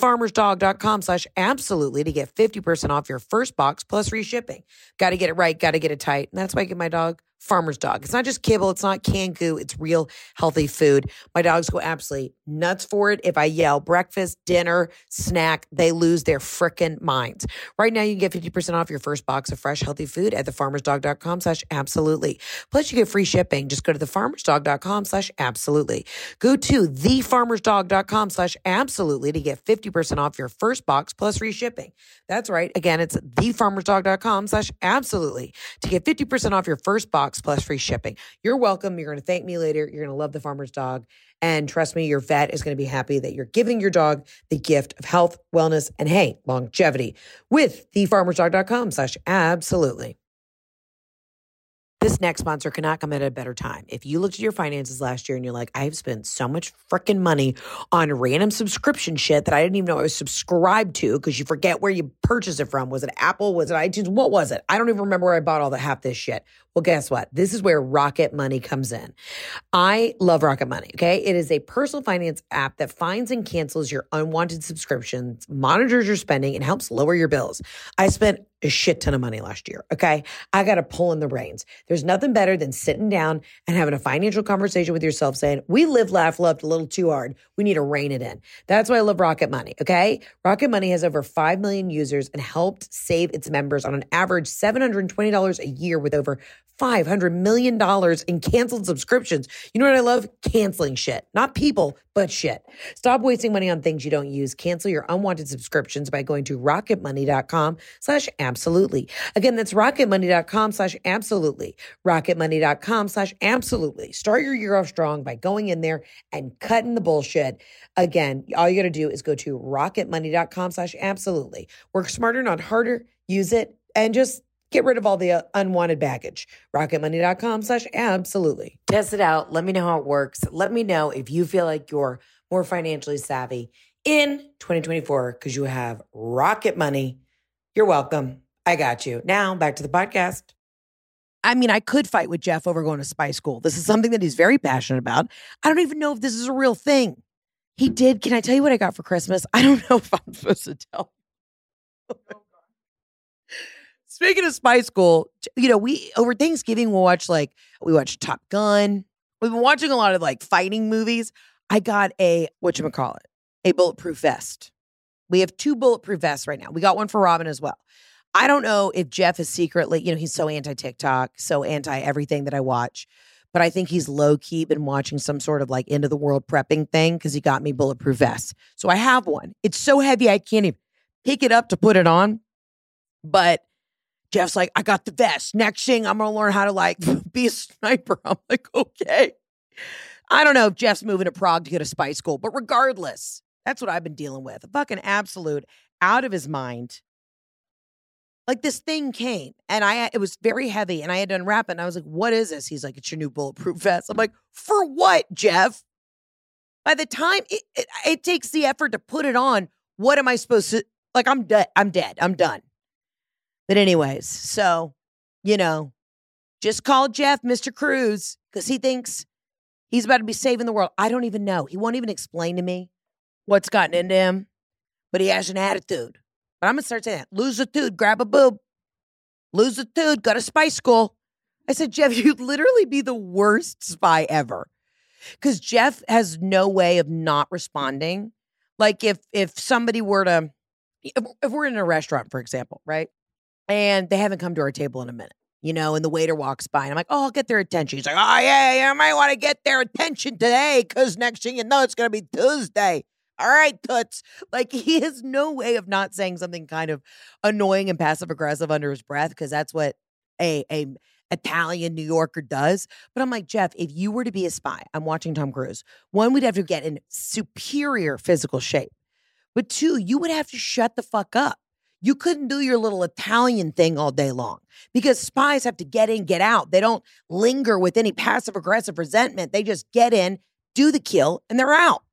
S4: thefarmersdog.com/absolutely to get 50% off your first box plus free shipping. Got to get it right. Got to get it tight. And that's why I get my dog Farmer's Dog. It's not just kibble. It's not canned goo. It's real healthy food. My dogs go absolutely nuts for it. If I yell breakfast, dinner, snack, they lose their frickin' minds. Right now, you can get 50% off your first box of fresh, healthy food at thefarmersdog.com/absolutely. Plus, you get free shipping. Just go to thefarmersdog.com/absolutely. Go to thefarmersdog.com/absolutely to get 50% off your first box plus free shipping. That's right. Again, it's thefarmersdog.com/absolutely to get 50% off your first box plus free shipping. You're welcome. You're going to thank me later. You're going to love the Farmer's Dog. And trust me, your vet is going to be happy that you're giving your dog the gift of health, wellness, and hey, longevity with thefarmersdog.com/absolutely. This next sponsor cannot come at a better time. If you looked at your finances last year and you're like, I've spent so much freaking money on random subscription shit that I didn't even know I was subscribed to because you forget where you purchased it from. Was it Apple? Was it iTunes? What was it? I don't even remember where I bought all the half this shit. Well, guess what? This is where Rocket Money comes in. I love Rocket Money, okay? It is a personal finance app that finds and cancels your unwanted subscriptions, monitors your spending, and helps lower your bills. I spent a shit ton of money last year, okay? I got to pull in the reins. There's nothing better than sitting down and having a financial conversation with yourself saying, we live, laugh, loved a little too hard. We need to rein it in. That's why I love Rocket Money, okay? Rocket Money has over 5 million users and helped save its members on an average $720 a year with over $500 million in canceled subscriptions. You know what I love? Canceling shit. Not people, but shit. Stop wasting money on things you don't use. Cancel your unwanted subscriptions by going to rocketmoney.com/absolutely. Again, that's rocketmoney.com/absolutely. rocketmoney.com/absolutely. Start your year off strong by going in there and cutting the bullshit. Again, all you got to do is go to rocketmoney.com/absolutely. Work smarter, not harder. Use it and just get rid of all the unwanted baggage. rocketmoney.com/absolutely. Test it out. Let me know how it works. Let me know if you feel like you're more financially savvy in 2024 because you have Rocket Money. You're welcome. I got you. Now back to the podcast. I mean, I could fight with Jeff over going to spy school. This is something that he's very passionate about. I don't even know if this is a real thing. He did. Can I tell you what I got for Christmas? I don't know if I'm supposed to tell. Speaking of spy school, you know, we over Thanksgiving we watch Top Gun. We've been watching a lot of like fighting movies. I got a bulletproof vest. We have 2 bulletproof vests right now. We got one for Robin as well. I don't know if Jeff is secretly, you know, he's so anti-TikTok, so anti everything that I watch, but I think he's low-key been watching some sort of like end of the world prepping thing because he got me bulletproof vests. So I have one. It's so heavy I can't even pick it up to put it on, but Jeff's like, I got the vest. Next thing, I'm going to learn how to like be a sniper. I'm like, okay. I don't know if Jeff's moving to Prague to go to spy school, but regardless, that's what I've been dealing with. A fucking absolute out of his mind. Like this thing came and it was very heavy and I had to unwrap it and I was like, what is this? He's like, it's your new bulletproof vest. I'm like, for what, Jeff? By the time it takes the effort to put it on, what am I supposed to, like, I'm dead. I'm done. But anyways, so, you know, just call Jeff Mr. Cruz because he thinks he's about to be saving the world. I don't even know. He won't even explain to me what's gotten into him, but he has an attitude. But I'm going to start saying that. Lose a tooth, grab a boob. Lose a dude, go to spy school. I said, Jeff, you'd literally be the worst spy ever. Because Jeff has no way of not responding. Like if somebody were to, if we're in a restaurant, for example, right? And they haven't come to our table in a minute, and the waiter walks by and I'm like, oh, I'll get their attention. He's like, oh, yeah, I might want to get their attention today because next thing you know, it's going to be Tuesday. All right, toots. Like he has no way of not saying something kind of annoying and passive aggressive under his breath because that's what a Italian New Yorker does. But I'm like, Jeff, if you were to be a spy, I'm watching Tom Cruise. One, we'd have to get in superior physical shape. But two, you would have to shut the fuck up. You couldn't do your little Italian thing all day long because spies have to get in, get out. They don't linger with any passive aggressive resentment. They just get in, do the kill, and they're out.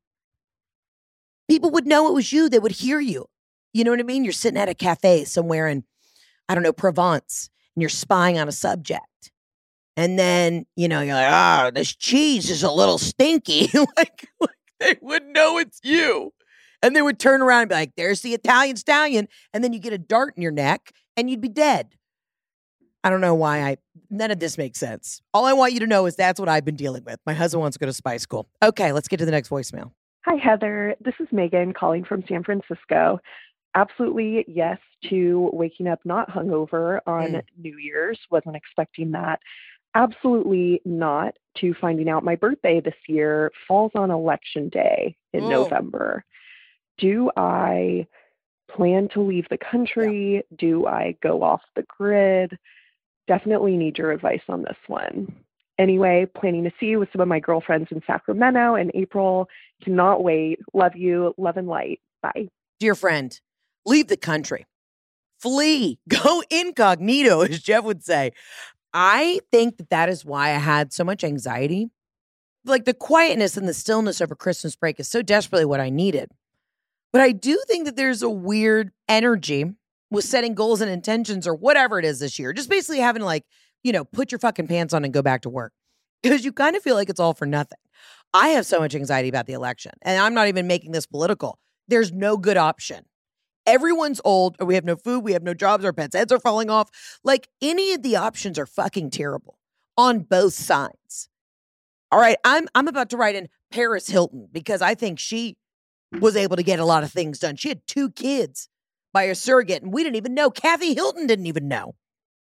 S4: People would know it was you. They would hear you. You know what I mean? You're sitting at a cafe somewhere in, I don't know, Provence, and you're spying on a subject. And then, you're like, this cheese is a little stinky. like they would know it's you. And they would turn around and be like, there's the Italian stallion. And then you get a dart in your neck and you'd be dead. I don't know why none of this makes sense. All I want you to know is that's what I've been dealing with. My husband wants to go to spy school. Okay, let's get to the next voicemail.
S11: Hi, Heather. This is Megan calling from San Francisco. Absolutely yes to waking up not hungover on New Year's. Wasn't expecting that. Absolutely not to finding out my birthday this year falls on election day in November. Do I plan to leave the country? Yeah. Do I go off the grid? Definitely need your advice on this one. Anyway, planning to see you with some of my girlfriends in Sacramento in April. Cannot wait. Love you. Love and light. Bye.
S4: Dear friend, leave the country. Flee. Go incognito, as Jeff would say. I think that is why I had so much anxiety. Like the quietness and the stillness over Christmas break is so desperately what I needed. But I do think that there's a weird energy with setting goals and intentions or whatever it is this year. Just basically having to put your fucking pants on and go back to work. Because you kind of feel like it's all for nothing. I have so much anxiety about the election. And I'm not even making this political. There's no good option. Everyone's old, or we have no food, we have no jobs, our pets' heads are falling off. Like any of the options are fucking terrible on both sides. All right, I'm about to write in Paris Hilton because I think she was able to get a lot of things done. She had 2 kids by a surrogate, and we didn't even know. Kathy Hilton didn't even know.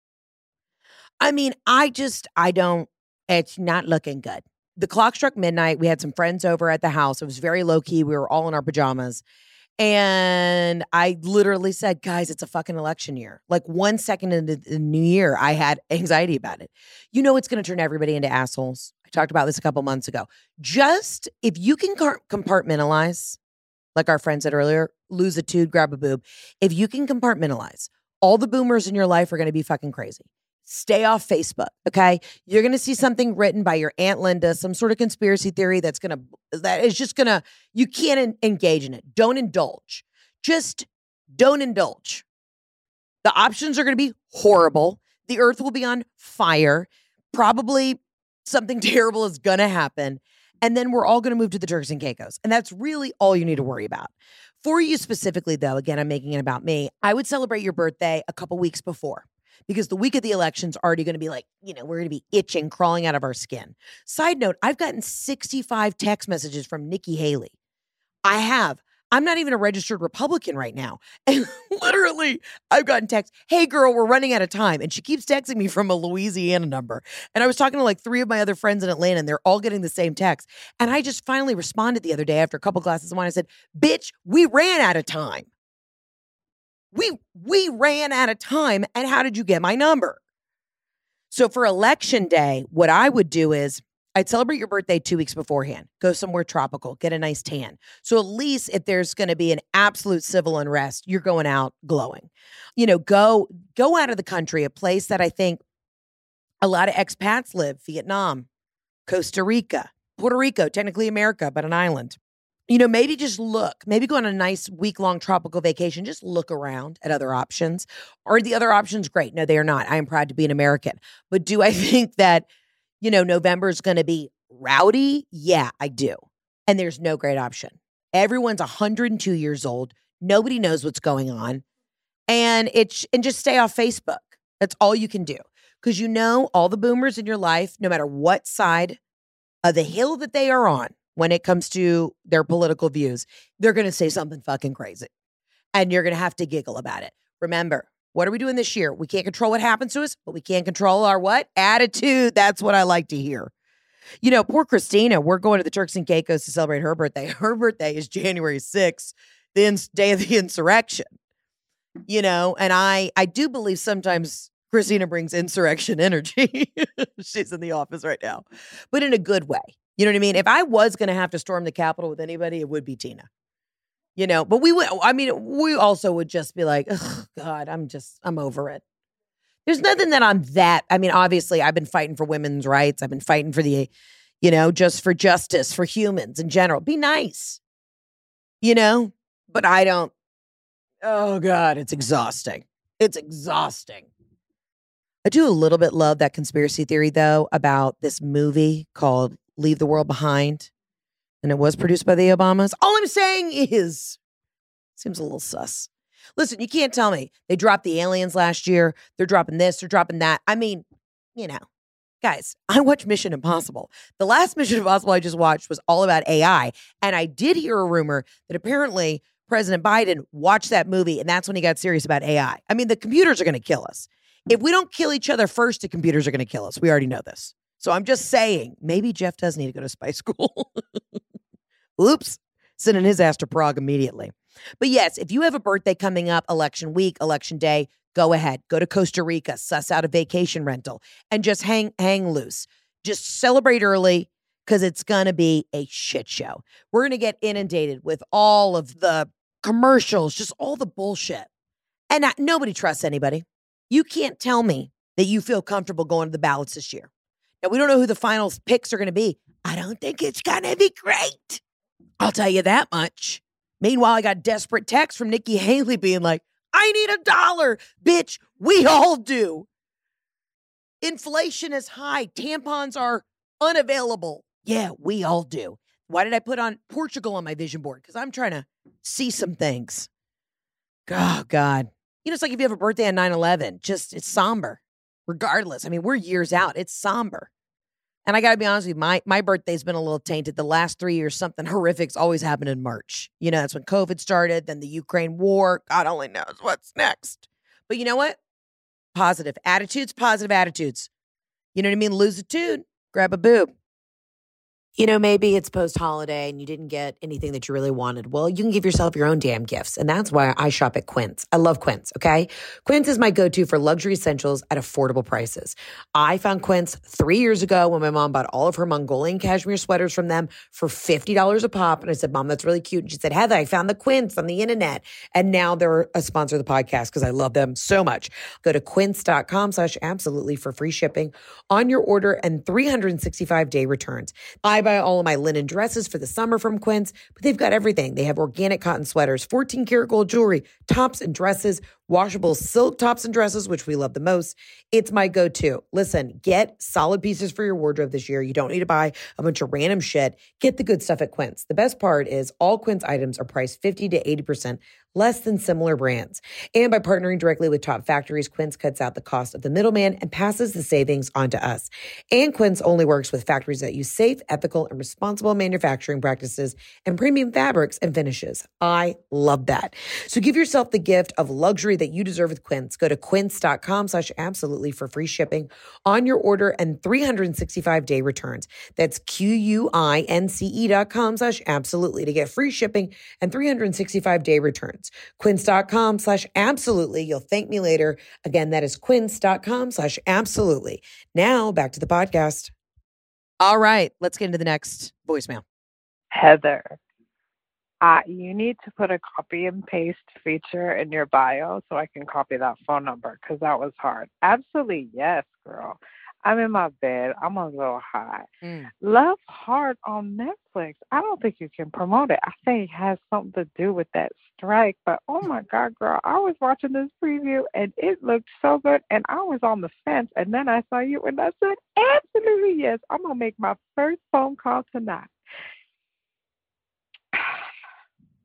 S4: I mean, it's not looking good. The clock struck midnight. We had some friends over at the house. It was very low key. We were all in our pajamas. And I literally said, guys, it's a fucking election year. Like 1 second into the new year, I had anxiety about it. It's going to turn everybody into assholes. I talked about this a couple months ago. Just if you can compartmentalize, like our friend said earlier, lose a tooth, grab a boob. If you can compartmentalize, all the boomers in your life are going to be fucking crazy. Stay off Facebook, okay? You're going to see something written by your Aunt Linda, some sort of conspiracy theory that is just going to, you can't engage in it. Don't indulge. Just don't indulge. The options are going to be horrible. The earth will be on fire. Probably something terrible is going to happen. And then we're all going to move to the Turks and Caicos. And that's really all you need to worry about. For you specifically, though, again, I'm making it about me. I would celebrate your birthday a couple weeks before. Because the week of the election's already going to be like, we're going to be itching, crawling out of our skin. Side note, I've gotten 65 text messages from Nikki Haley. I have. I'm not even a registered Republican right now. And literally, I've gotten texts, hey girl, we're running out of time. And she keeps texting me from a Louisiana number. And I was talking to like 3 of my other friends in Atlanta, and they're all getting the same text. And I just finally responded the other day after a couple glasses of wine. I said, bitch, we ran out of time. We ran out of time, and how did you get my number? So for election day, what I would do is I'd celebrate your birthday 2 weeks beforehand. Go somewhere tropical, get a nice tan. So at least if there's going to be an absolute civil unrest, you're going out glowing. Go out of the country, a place that I think a lot of expats live, Vietnam, Costa Rica, Puerto Rico, technically America, but an island. Maybe just look, maybe go on a nice week-long tropical vacation. Just look around at other options. Are the other options great? No, they are not. I am proud to be an American. But do I think that, November is going to be rowdy? Yeah, I do. And there's no great option. Everyone's 102 years old. Nobody knows what's going on. And just stay off Facebook. That's all you can do. Because you know all the boomers in your life, no matter what side of the hill that they are on when it comes to their political views, they're going to say something fucking crazy. And you're going to have to giggle about it. Remember, what are we doing this year? We can't control what happens to us, but we can control our what? Attitude. That's what I like to hear. You know, poor Christina, we're going to the Turks and Caicos to celebrate her birthday. Her birthday is January 6th, the day of the insurrection. You know, and I do believe sometimes Christina brings insurrection energy. She's in the office right now, but in a good way. You know what I mean? If I was going to have to storm the Capitol with anybody, it would be Tina. You know, but we also would just be like, oh, God, I'm over it. There's nothing that I'm that. I mean, obviously, I've been fighting for women's rights. I've been fighting for just for justice, for humans in general. Be nice, you know, but I don't. Oh, God, it's exhausting. It's exhausting. I do a little bit love that conspiracy theory, though, about this movie called Leave the World Behind. And it was produced by the Obamas. All I'm saying is, seems a little sus. Listen, you can't tell me they dropped the aliens last year. They're dropping this. They're dropping that. I mean, you know, guys, I watch Mission Impossible. The last Mission Impossible I just watched was all about AI. And I did hear a rumor that apparently President Biden watched that movie, and that's when he got serious about AI. I mean, the computers are going to kill us. If we don't kill each other first, the computers are going to kill us. We already know this. So I'm just saying, maybe Jeff does need to go to spy school. Oops. Sending his ass to Prague immediately. But yes, if you have a birthday coming up, election week, election day, go ahead. Go to Costa Rica, suss out a vacation rental, and just hang loose. Just celebrate early because it's going to be a shit show. We're going to get inundated with all of the commercials, just all the bullshit. And nobody trusts anybody. You can't tell me that you feel comfortable going to the ballots this year. Now, we don't know who the final picks are going to be. I don't think it's going to be great. I'll tell you that much. Meanwhile, I got desperate texts from Nikki Haley being like, I need $1. Bitch, we all do. Inflation is high. Tampons are unavailable. Yeah, we all do. Why did I put on Portugal on my vision board? Because I'm trying to see some things. Oh, God. You know, it's like if you have a birthday on 9/11, it's somber. Regardless. I mean, we're years out. It's somber. And I got to be honest with you, my birthday's been a little tainted. The last 3 years, something horrific's always happened in March. You know, that's when COVID started, then the Ukraine war. God only knows what's next. But you know what? Positive attitudes. You know what I mean? Lose a tune, grab a boob. You know, maybe it's post-holiday and you didn't get anything that you really wanted. Well, you can give yourself your own damn gifts. And that's why I shop at Quince. I love Quince, okay? Quince is my go-to for luxury essentials at affordable prices. I found Quince 3 years ago when my mom bought all of her Mongolian cashmere sweaters from them for $50 a pop. And I said, Mom, that's really cute. And she said, Heather, I found the Quince on the internet. And now they're a sponsor of the podcast because I love them so much. Go to quince.com/absolutely for free shipping on your order and 365-day returns. I buy all of my linen dresses for the summer from Quince, but they've got everything. They have organic cotton sweaters, 14 karat gold jewelry, tops and dresses, washable silk tops and dresses, which we love the most. It's my go-to. Listen, get solid pieces for your wardrobe this year. You don't need to buy a bunch of random shit. Get the good stuff at Quince. The best part is all Quince items are priced 50 to 80% less than similar brands. And by partnering directly with top factories, Quince cuts out the cost of the middleman and passes the savings on to us. And Quince only works with factories that use safe, ethical, and responsible manufacturing practices and premium fabrics and finishes. I love that. So give yourself the gift of luxury that you deserve with Quince. Go to quince.com/absolutely for free shipping on your order and 365-day returns. That's QUINCE.com/absolutely to get free shipping and 365-day returns. Quince.com/absolutely. You'll thank me later. Again, that is quince.com/absolutely. Now back to the podcast. All right, let's get into the next voicemail.
S12: Heather, you need to put a copy and paste feature in your bio so I can copy that phone number because that was hard. Absolutely, yes, girl. I'm in my bed. I'm a little high. Love Hard on Netflix. I don't think you can promote it. I think it has something to do with that strike. But oh my God, girl, I was watching this preview and it looked so good. And I was on the fence. And then I saw you and I said, absolutely yes. I'm going to make my first phone call tonight.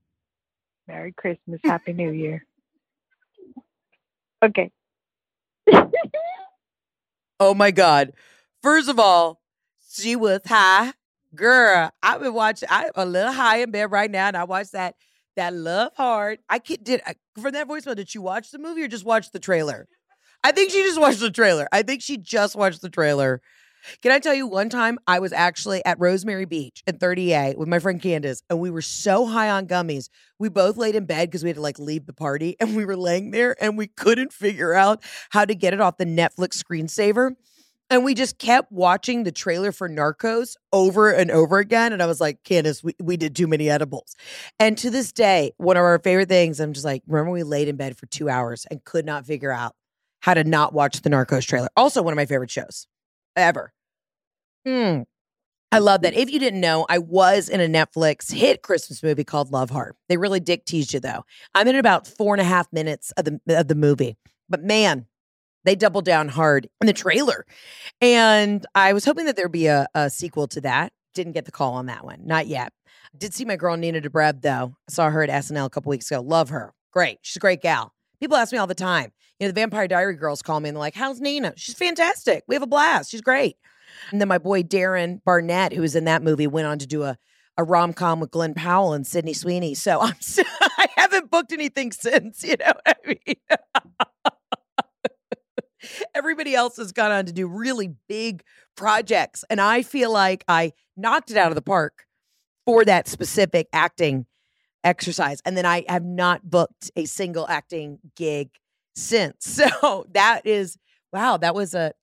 S12: Merry Christmas. Happy New Year. Okay.
S4: Oh my God. First of all, she was high. Girl, I've been watching, I'm a little high in bed right now, and I watched that Love Hard. From that voicemail, did she watch the movie or just watch the trailer? I think she just watched the trailer. Can I tell you, one time I was actually at Rosemary Beach in 30A with my friend Candace, and we were so high on gummies. We both laid in bed because we had to leave the party, and we were laying there and we couldn't figure out how to get it off the Netflix screensaver. And we just kept watching the trailer for Narcos over and over again. And I was like, Candace, we did too many edibles. And to this day, one of our favorite things, I'm just like, remember we laid in bed for 2 hours and could not figure out how to not watch the Narcos trailer. Also one of my favorite shows ever. I love that. If you didn't know, I was in a Netflix hit Christmas movie called Love Hard. They really dick teased you though. I'm in about 4.5 minutes of the movie. But man, they doubled down hard in the trailer. And I was hoping that there'd be a sequel to that. Didn't get the call on that one. Not yet. Did see my girl Nina Dobrev, though. I saw her at SNL a couple weeks ago. Love her. Great. She's a great gal. People ask me all the time. The Vampire Diary girls call me and they're like, how's Nina? She's fantastic. We have a blast. She's great. And then my boy Darren Barnett, who was in that movie, went on to do a rom-com with Glenn Powell and Sydney Sweeney. So I haven't booked anything since, you know what I mean? Everybody else has gone on to do really big projects. And I feel like I knocked it out of the park for that specific acting exercise. And then I have not booked a single acting gig since. So that was a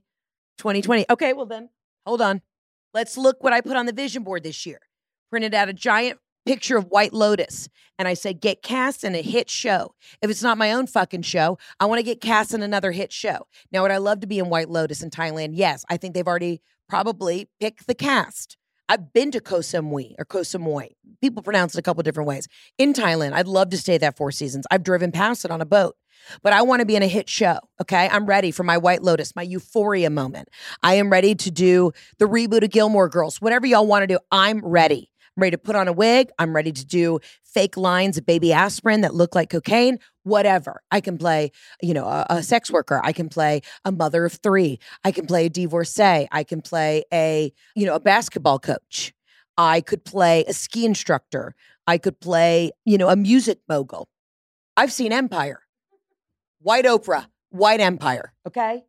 S4: 2020. Okay, well then, hold on. Let's look what I put on the vision board this year. Printed out a giant picture of White Lotus. And I said, get cast in a hit show. If it's not my own fucking show, I want to get cast in another hit show. Now, would I love to be in White Lotus in Thailand? Yes. I think they've already probably picked the cast. I've been to Koh Samui or Koh Samui. People pronounce it a couple different ways. In Thailand, I'd love to stay that 4 seasons. I've driven past it on a boat. But I want to be in a hit show, okay? I'm ready for my White Lotus, my euphoria moment. I am ready to do the reboot of Gilmore Girls. Whatever y'all want to do, I'm ready. I'm ready to put on a wig. I'm ready to do fake lines of baby aspirin that look like cocaine, whatever. I can play, a sex worker. I can play a mother of 3. I can play a divorcee. I can play a basketball coach. I could play a ski instructor. I could play, a music mogul. I've seen Empire. White Oprah. White Empire. Okay?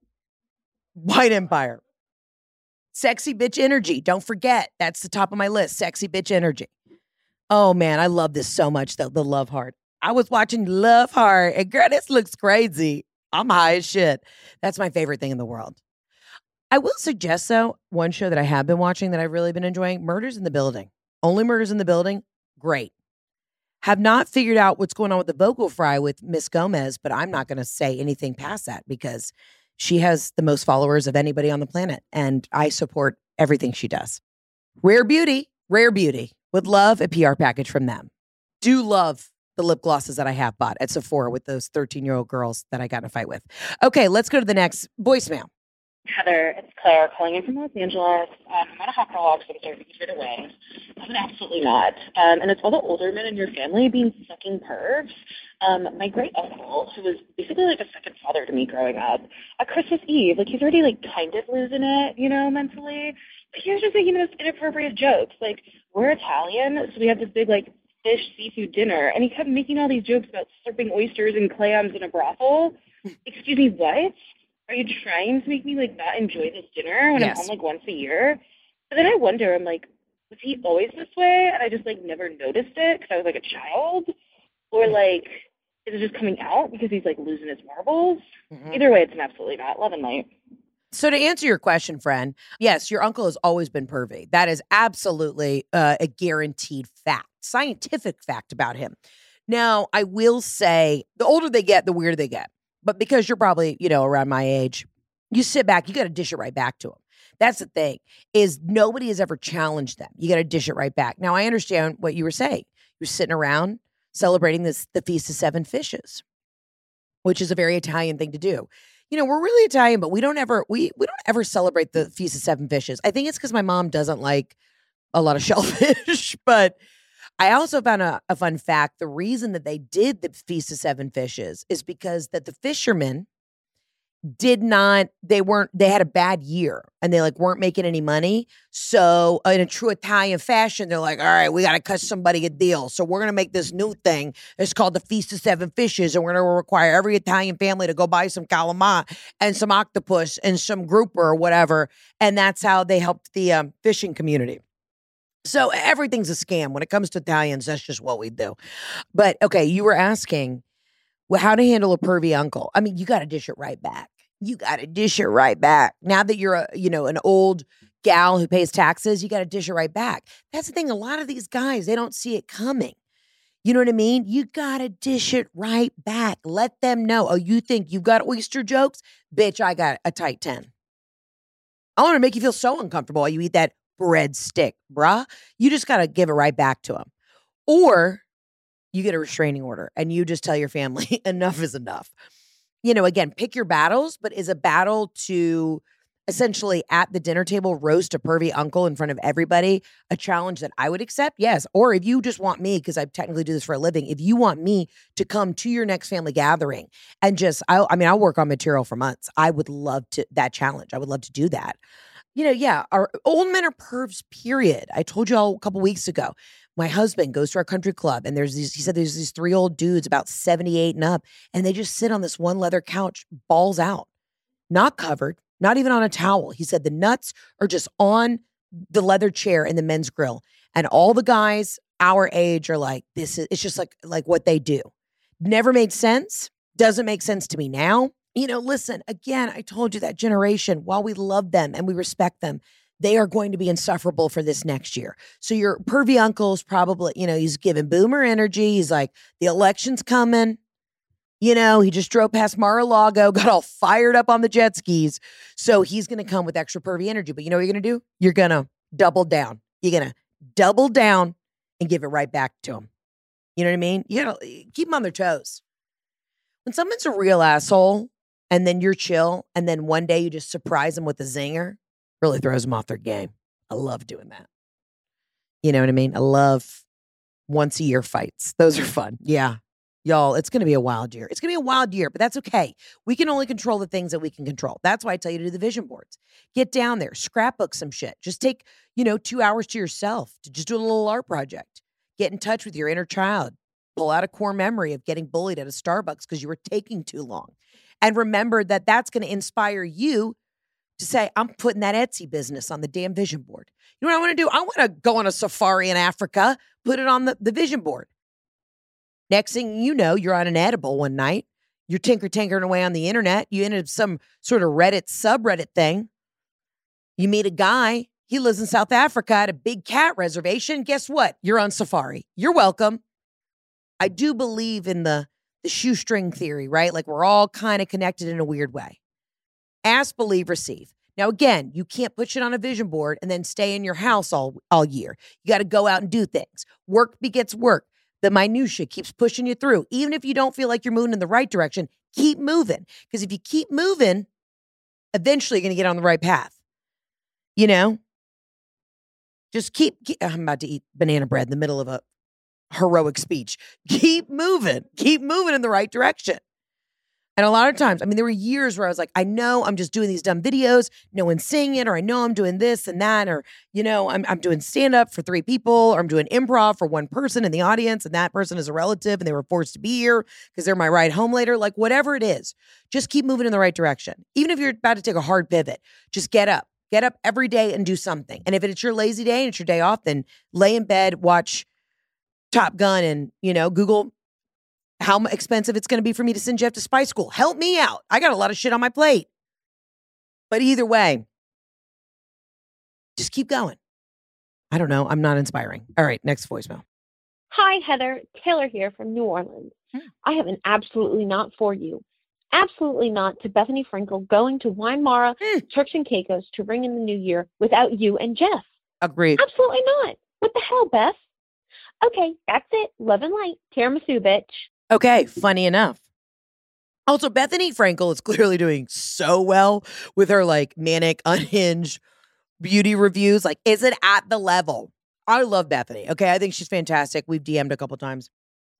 S4: White Empire. Sexy bitch energy. Don't forget. That's the top of my list. Sexy bitch energy. Oh, man. I love this so much, though. The Love Hard. I was watching Love Hard, and girl, this looks crazy. I'm high as shit. That's my favorite thing in the world. I will suggest, though, one show that I have been watching that I've really been enjoying, Murders in the Building. Only Murders in the Building. Great. Have not figured out what's going on with the vocal fry with Miss Gomez, but I'm not going to say anything past that because she has the most followers of anybody on the planet, and I support everything she does. Rare Beauty. Would love a PR package from them. Do love the lip glosses that I have bought at Sephora with those 13-year-old girls that I got in a fight with. Okay, let's go to the next voicemail.
S13: Heather, it's Claire calling in from Los Angeles. I'm not a hot girl walk, so I'm sorry to give it away. I'm absolutely not. And it's all the older men in your family being fucking pervs. My great uncle, who was basically like a second father to me growing up, at Christmas Eve, he's already kind of losing it, mentally. But he was just making those inappropriate jokes. We're Italian, so we have this big fish seafood dinner, and he kept making all these jokes about slurping oysters and clams in a brothel. Excuse me, what? Are you trying to make me not enjoy this dinner when I'm home once a year? But then I wonder, I'm was he always this way and I just never noticed it because I was a child? Or is it just coming out because he's losing his marbles? Mm-hmm. Either way, it's an absolutely not. Love and light.
S4: So to answer your question, friend, yes, your uncle has always been pervy. That is absolutely a guaranteed fact, scientific fact about him. Now, I will say the older they get, the weirder they get. But because you're probably, around my age, you sit back, you got to dish it right back to them. That's the thing, is nobody has ever challenged them. You got to dish it right back. Now, I understand what you were saying. You're sitting around celebrating the Feast of Seven Fishes, which is a very Italian thing to do. We're really Italian, but we don't ever celebrate the Feast of Seven Fishes. I think it's because my mom doesn't like a lot of shellfish, but I also found a fun fact. The reason that they did the Feast of Seven Fishes is because that the fishermen they had a bad year and they like weren't making any money. So in a true Italian fashion, they're like, all right, we got to cut somebody a deal. So we're going to make this new thing. It's called the Feast of Seven Fishes. And we're going to require every Italian family to go buy some calamari and some octopus and some grouper or whatever. And that's how they helped the fishing community. So everything's a scam. When it comes to Italians, that's just what we do. But okay, you were asking how to handle a pervy uncle. I mean, you got to dish it right back. You got to dish it right back. Now that you're an old gal who pays taxes, you got to dish it right back. That's the thing. A lot of these guys, they don't see it coming. You know what I mean? You got to dish it right back. Let them know. Oh, you think you've got oyster jokes? Bitch, I got a tight 10. I want to make you feel so uncomfortable while you eat that breadstick, bruh. You just got to give it right back to them. Or you get a restraining order and you just tell your family enough is enough. Again, pick your battles, but is a battle to essentially at the dinner table roast a pervy uncle in front of everybody a challenge that I would accept? Yes. Or if you just want me, because I technically do this for a living, if you want me to come to your next family gathering and I'll work on material for months. I would love that challenge. I would love to do that. Our old men are pervs, period. I told you all a couple weeks ago. My husband goes to our country club and he said there's these 3 old dudes about 78 and up, and they just sit on this one leather couch, balls out, not covered, not even on a towel. He said the nuts are just on the leather chair in the men's grill. And all the guys our age are like, it's just like what they do. Never made sense. Doesn't make sense to me now. Listen, again, I told you that generation, while we love them and we respect them, they are going to be insufferable for this next year. So your pervy uncle's probably, he's giving boomer energy. He's like, the election's coming. He just drove past Mar-a-Lago, got all fired up on the jet skis. So he's going to come with extra pervy energy. But you know what you're going to do? You're going to double down. You're going to double down and give it right back to them. You know what I mean? You got to keep them on their toes. When someone's a real asshole and then you're chill and then one day you just surprise them with a zinger, really throws them off their game. I love doing that. You know what I mean? I love once a year fights. Those are fun. Yeah. Y'all, it's going to be a wild year. It's going to be a wild year, but that's okay. We can only control the things that we can control. That's why I tell you to do the vision boards. Get down there, scrapbook some shit. Just take, 2 hours to yourself to just do a little art project. Get in touch with your inner child. Pull out a core memory of getting bullied at a Starbucks because you were taking too long. And remember that that's going to inspire you to say, I'm putting that Etsy business on the damn vision board. You know what I want to do? I want to go on a safari in Africa, put it on the vision board. Next thing you know, you're on an edible one night. You're tinkering away on the internet. You ended up some sort of Reddit subreddit thing. You meet a guy. He lives in South Africa at a big cat reservation. Guess what? You're on safari. You're welcome. I do believe in the shoestring theory, right? Like we're all kind of connected in a weird way. Ask, believe, receive. Now, again, you can't put shit on a vision board and then stay in your house all year. You got to go out and do things. Work begets work. The minutia keeps pushing you through. Even if you don't feel like you're moving in the right direction, keep moving. Because if you keep moving, eventually you're going to get on the right path. Just keep I'm about to eat banana bread in the middle of a heroic speech. Keep moving in the right direction. And a lot of times, there were years where I was like, I know I'm just doing these dumb videos. No one's seeing it. Or I know I'm doing this and that. Or, I'm doing stand-up for 3 people. Or I'm doing improv for 1 person in the audience. And that person is a relative and they were forced to be here because they're my ride home later. Like whatever it is, just keep moving in the right direction. Even if you're about to take a hard pivot, just get up. Get up every day and do something. And if it's your lazy day and it's your day off, then lay in bed, watch Top Gun and, Google how expensive it's going to be for me to send Jeff to spy school. Help me out. I got a lot of shit on my plate. But either way, just keep going. I don't know. I'm not inspiring. All right, next voicemail.
S14: Hi, Heather. Taylor here from New Orleans. I have an absolutely not for you. Absolutely not to Bethany Frankel going to Weimara, Turks and Caicos to ring in the new year without you and Jeff.
S4: Agreed.
S14: Absolutely not. What the hell, Beth? Okay, that's it. Love and light. Tiramisu, bitch.
S4: Okay, funny enough. Also, Bethany Frankel is clearly doing so well with her manic, unhinged beauty reviews. Is it at the level? I love Bethany. Okay, I think she's fantastic. We've DM'd a couple times.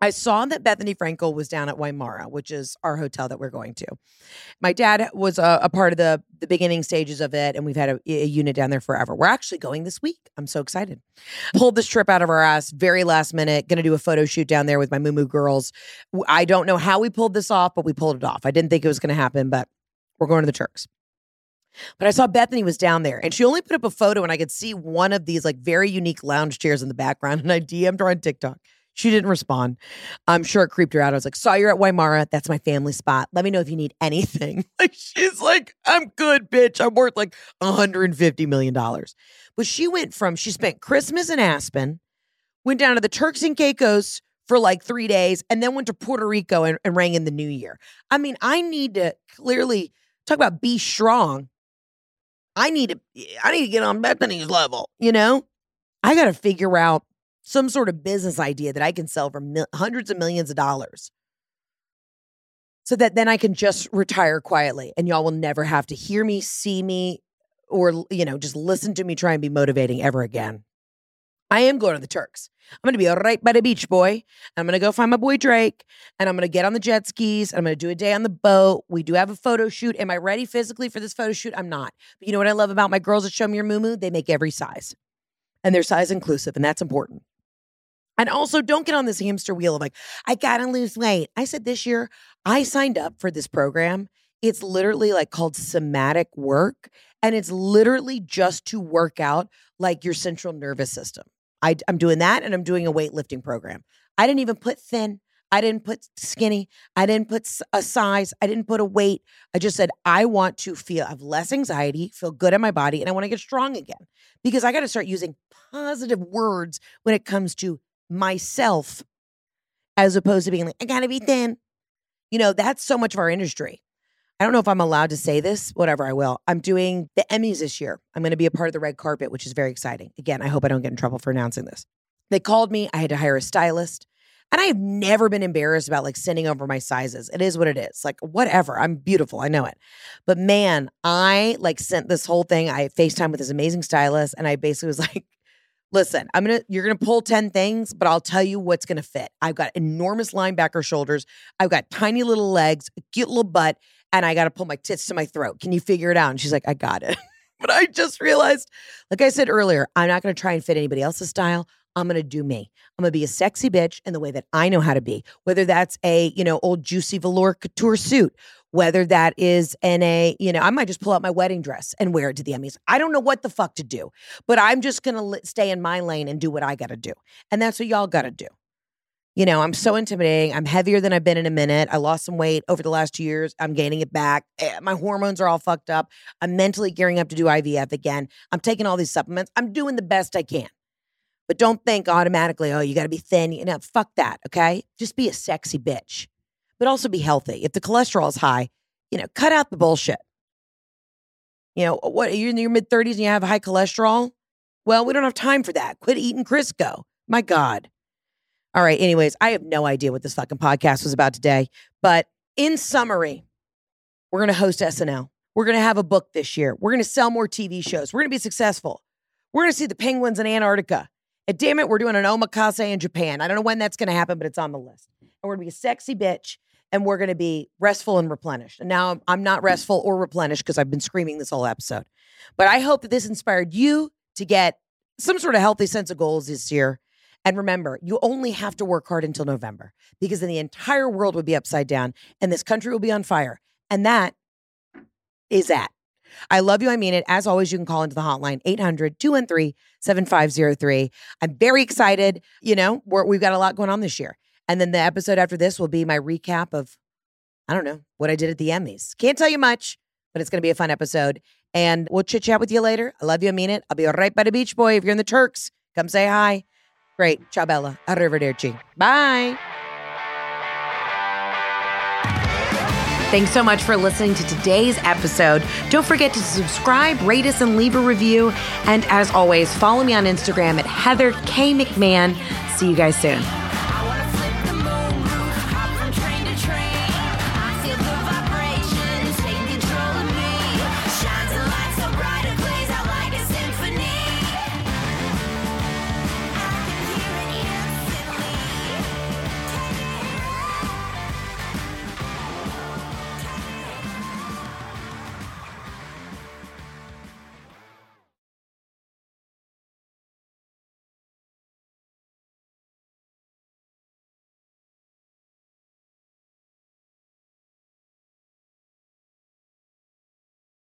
S4: I saw that Bethany Frankel was down at Waimara, which is our hotel that we're going to. My dad was a part of the beginning stages of it, and we've had a unit down there forever. We're actually going this week. I'm so excited. Pulled this trip out of our ass, very last minute. Going to do a photo shoot down there with my Moo Moo girls. I don't know how we pulled this off, but we pulled it off. I didn't think it was going to happen, but we're going to the Turks. But I saw Bethany was down there, and she only put up a photo, and I could see one of these like very unique lounge chairs in the background, and I DM'd her on TikTok. She didn't respond. I'm sure it creeped her out. I was like, saw you're at Waimara. That's my family spot. Let me know if you need anything. Like, she's like, I'm good, bitch. I'm worth like $150 million. But she spent Christmas in Aspen, went down to the Turks and Caicos for like 3 days, and then went to Puerto Rico and rang in the New Year. I mean, I need to clearly talk about be strong. I need to get on Bethany's level, you know? I got to figure out some sort of business idea that I can sell for hundreds of millions of dollars so that then I can just retire quietly and y'all will never have to hear me, see me, or, you know, just listen to me try and be motivating ever again. I am going to the Turks. I'm going to be right by the beach, boy. I'm going to go find my boy Drake, and I'm going to get on the jet skis. I'm going to do a day on the boat. We do have a photo shoot. Am I ready physically for this photo shoot? I'm not. But you know what I love about my girls at Show Me Your Moo Moo? They make every size. And they're size inclusive, and that's important. And also, don't get on this hamster wheel of like, I got to lose weight. I said this year, I signed up for this program. It's literally like called somatic work. And it's literally just to work out like your central nervous system. I'm doing that, and I'm doing a weightlifting program. I didn't even put thin. I didn't put skinny. I didn't put a size. I didn't put a weight. I just said, I want to have less anxiety, feel good in my body, and I want to get strong again. Because I got to start using positive words when it comes to myself, as opposed to being like, I got to be thin. You know, that's so much of our industry. I don't know if I'm allowed to say this, whatever, I will. I'm doing the Emmys this year. I'm going to be a part of the red carpet, which is very exciting. Again, I hope I don't get in trouble for announcing this. They called me. I had to hire a stylist. And I have never been embarrassed about like sending over my sizes. It is what it is. Like, whatever. I'm beautiful. I know it. But man, I like sent this whole thing. I FaceTime with this amazing stylist. And I basically was like, listen, you're going to pull 10 things, but I'll tell you what's going to fit. I've got enormous linebacker shoulders. I've got tiny little legs, a cute little butt, and I got to pull my tits to my throat. Can you figure it out? And she's like, I got it. But I just realized, like I said earlier, I'm not going to try and fit anybody else's style. I'm going to do me. I'm going to be a sexy bitch in the way that I know how to be, whether that's a, old juicy velour couture suit, whether that is I might just pull out my wedding dress and wear it to the Emmys. I don't know what the fuck to do, but I'm just going to stay in my lane and do what I got to do. And that's what y'all got to do. I'm so intimidating. I'm heavier than I've been in a minute. I lost some weight over the last 2 years. I'm gaining it back. My hormones are all fucked up. I'm mentally gearing up to do IVF again. I'm taking all these supplements. I'm doing the best I can. But don't think automatically, oh, you got to be thin. Fuck that, okay? Just be a sexy bitch. But also be healthy. If the cholesterol is high, cut out the bullshit. What, you're in your mid-30s and you have high cholesterol? Well, we don't have time for that. Quit eating Crisco. My God. All right, anyways, I have no idea what this fucking podcast was about today. But in summary, we're going to host SNL. We're going to have a book this year. We're going to sell more TV shows. We're going to be successful. We're going to see the penguins in Antarctica. And damn it, we're doing an omakase in Japan. I don't know when that's going to happen, but it's on the list. And we're going to be a sexy bitch, and we're going to be restful and replenished. And now I'm not restful or replenished because I've been screaming this whole episode. But I hope that this inspired you to get some sort of healthy sense of goals this year. And remember, you only have to work hard until November, because then the entire world will be upside down and this country will be on fire. And that is that. I love you. I mean it. As always, you can call into the hotline, 800-213-7503. I'm very excited. We've got a lot going on this year. And then the episode after this will be my recap of, I don't know, what I did at the Emmys. Can't tell you much, but it's going to be a fun episode. And we'll chit chat with you later. I love you. I mean it. I'll be right by the beach, boy. If you're in the Turks, come say hi. Great. Ciao, Bella. Arrivederci. Bye. Thanks so much for listening to today's episode. Don't forget to subscribe, rate us, and leave a review. And as always, follow me on Instagram at Heather K. McMahon. See you guys soon.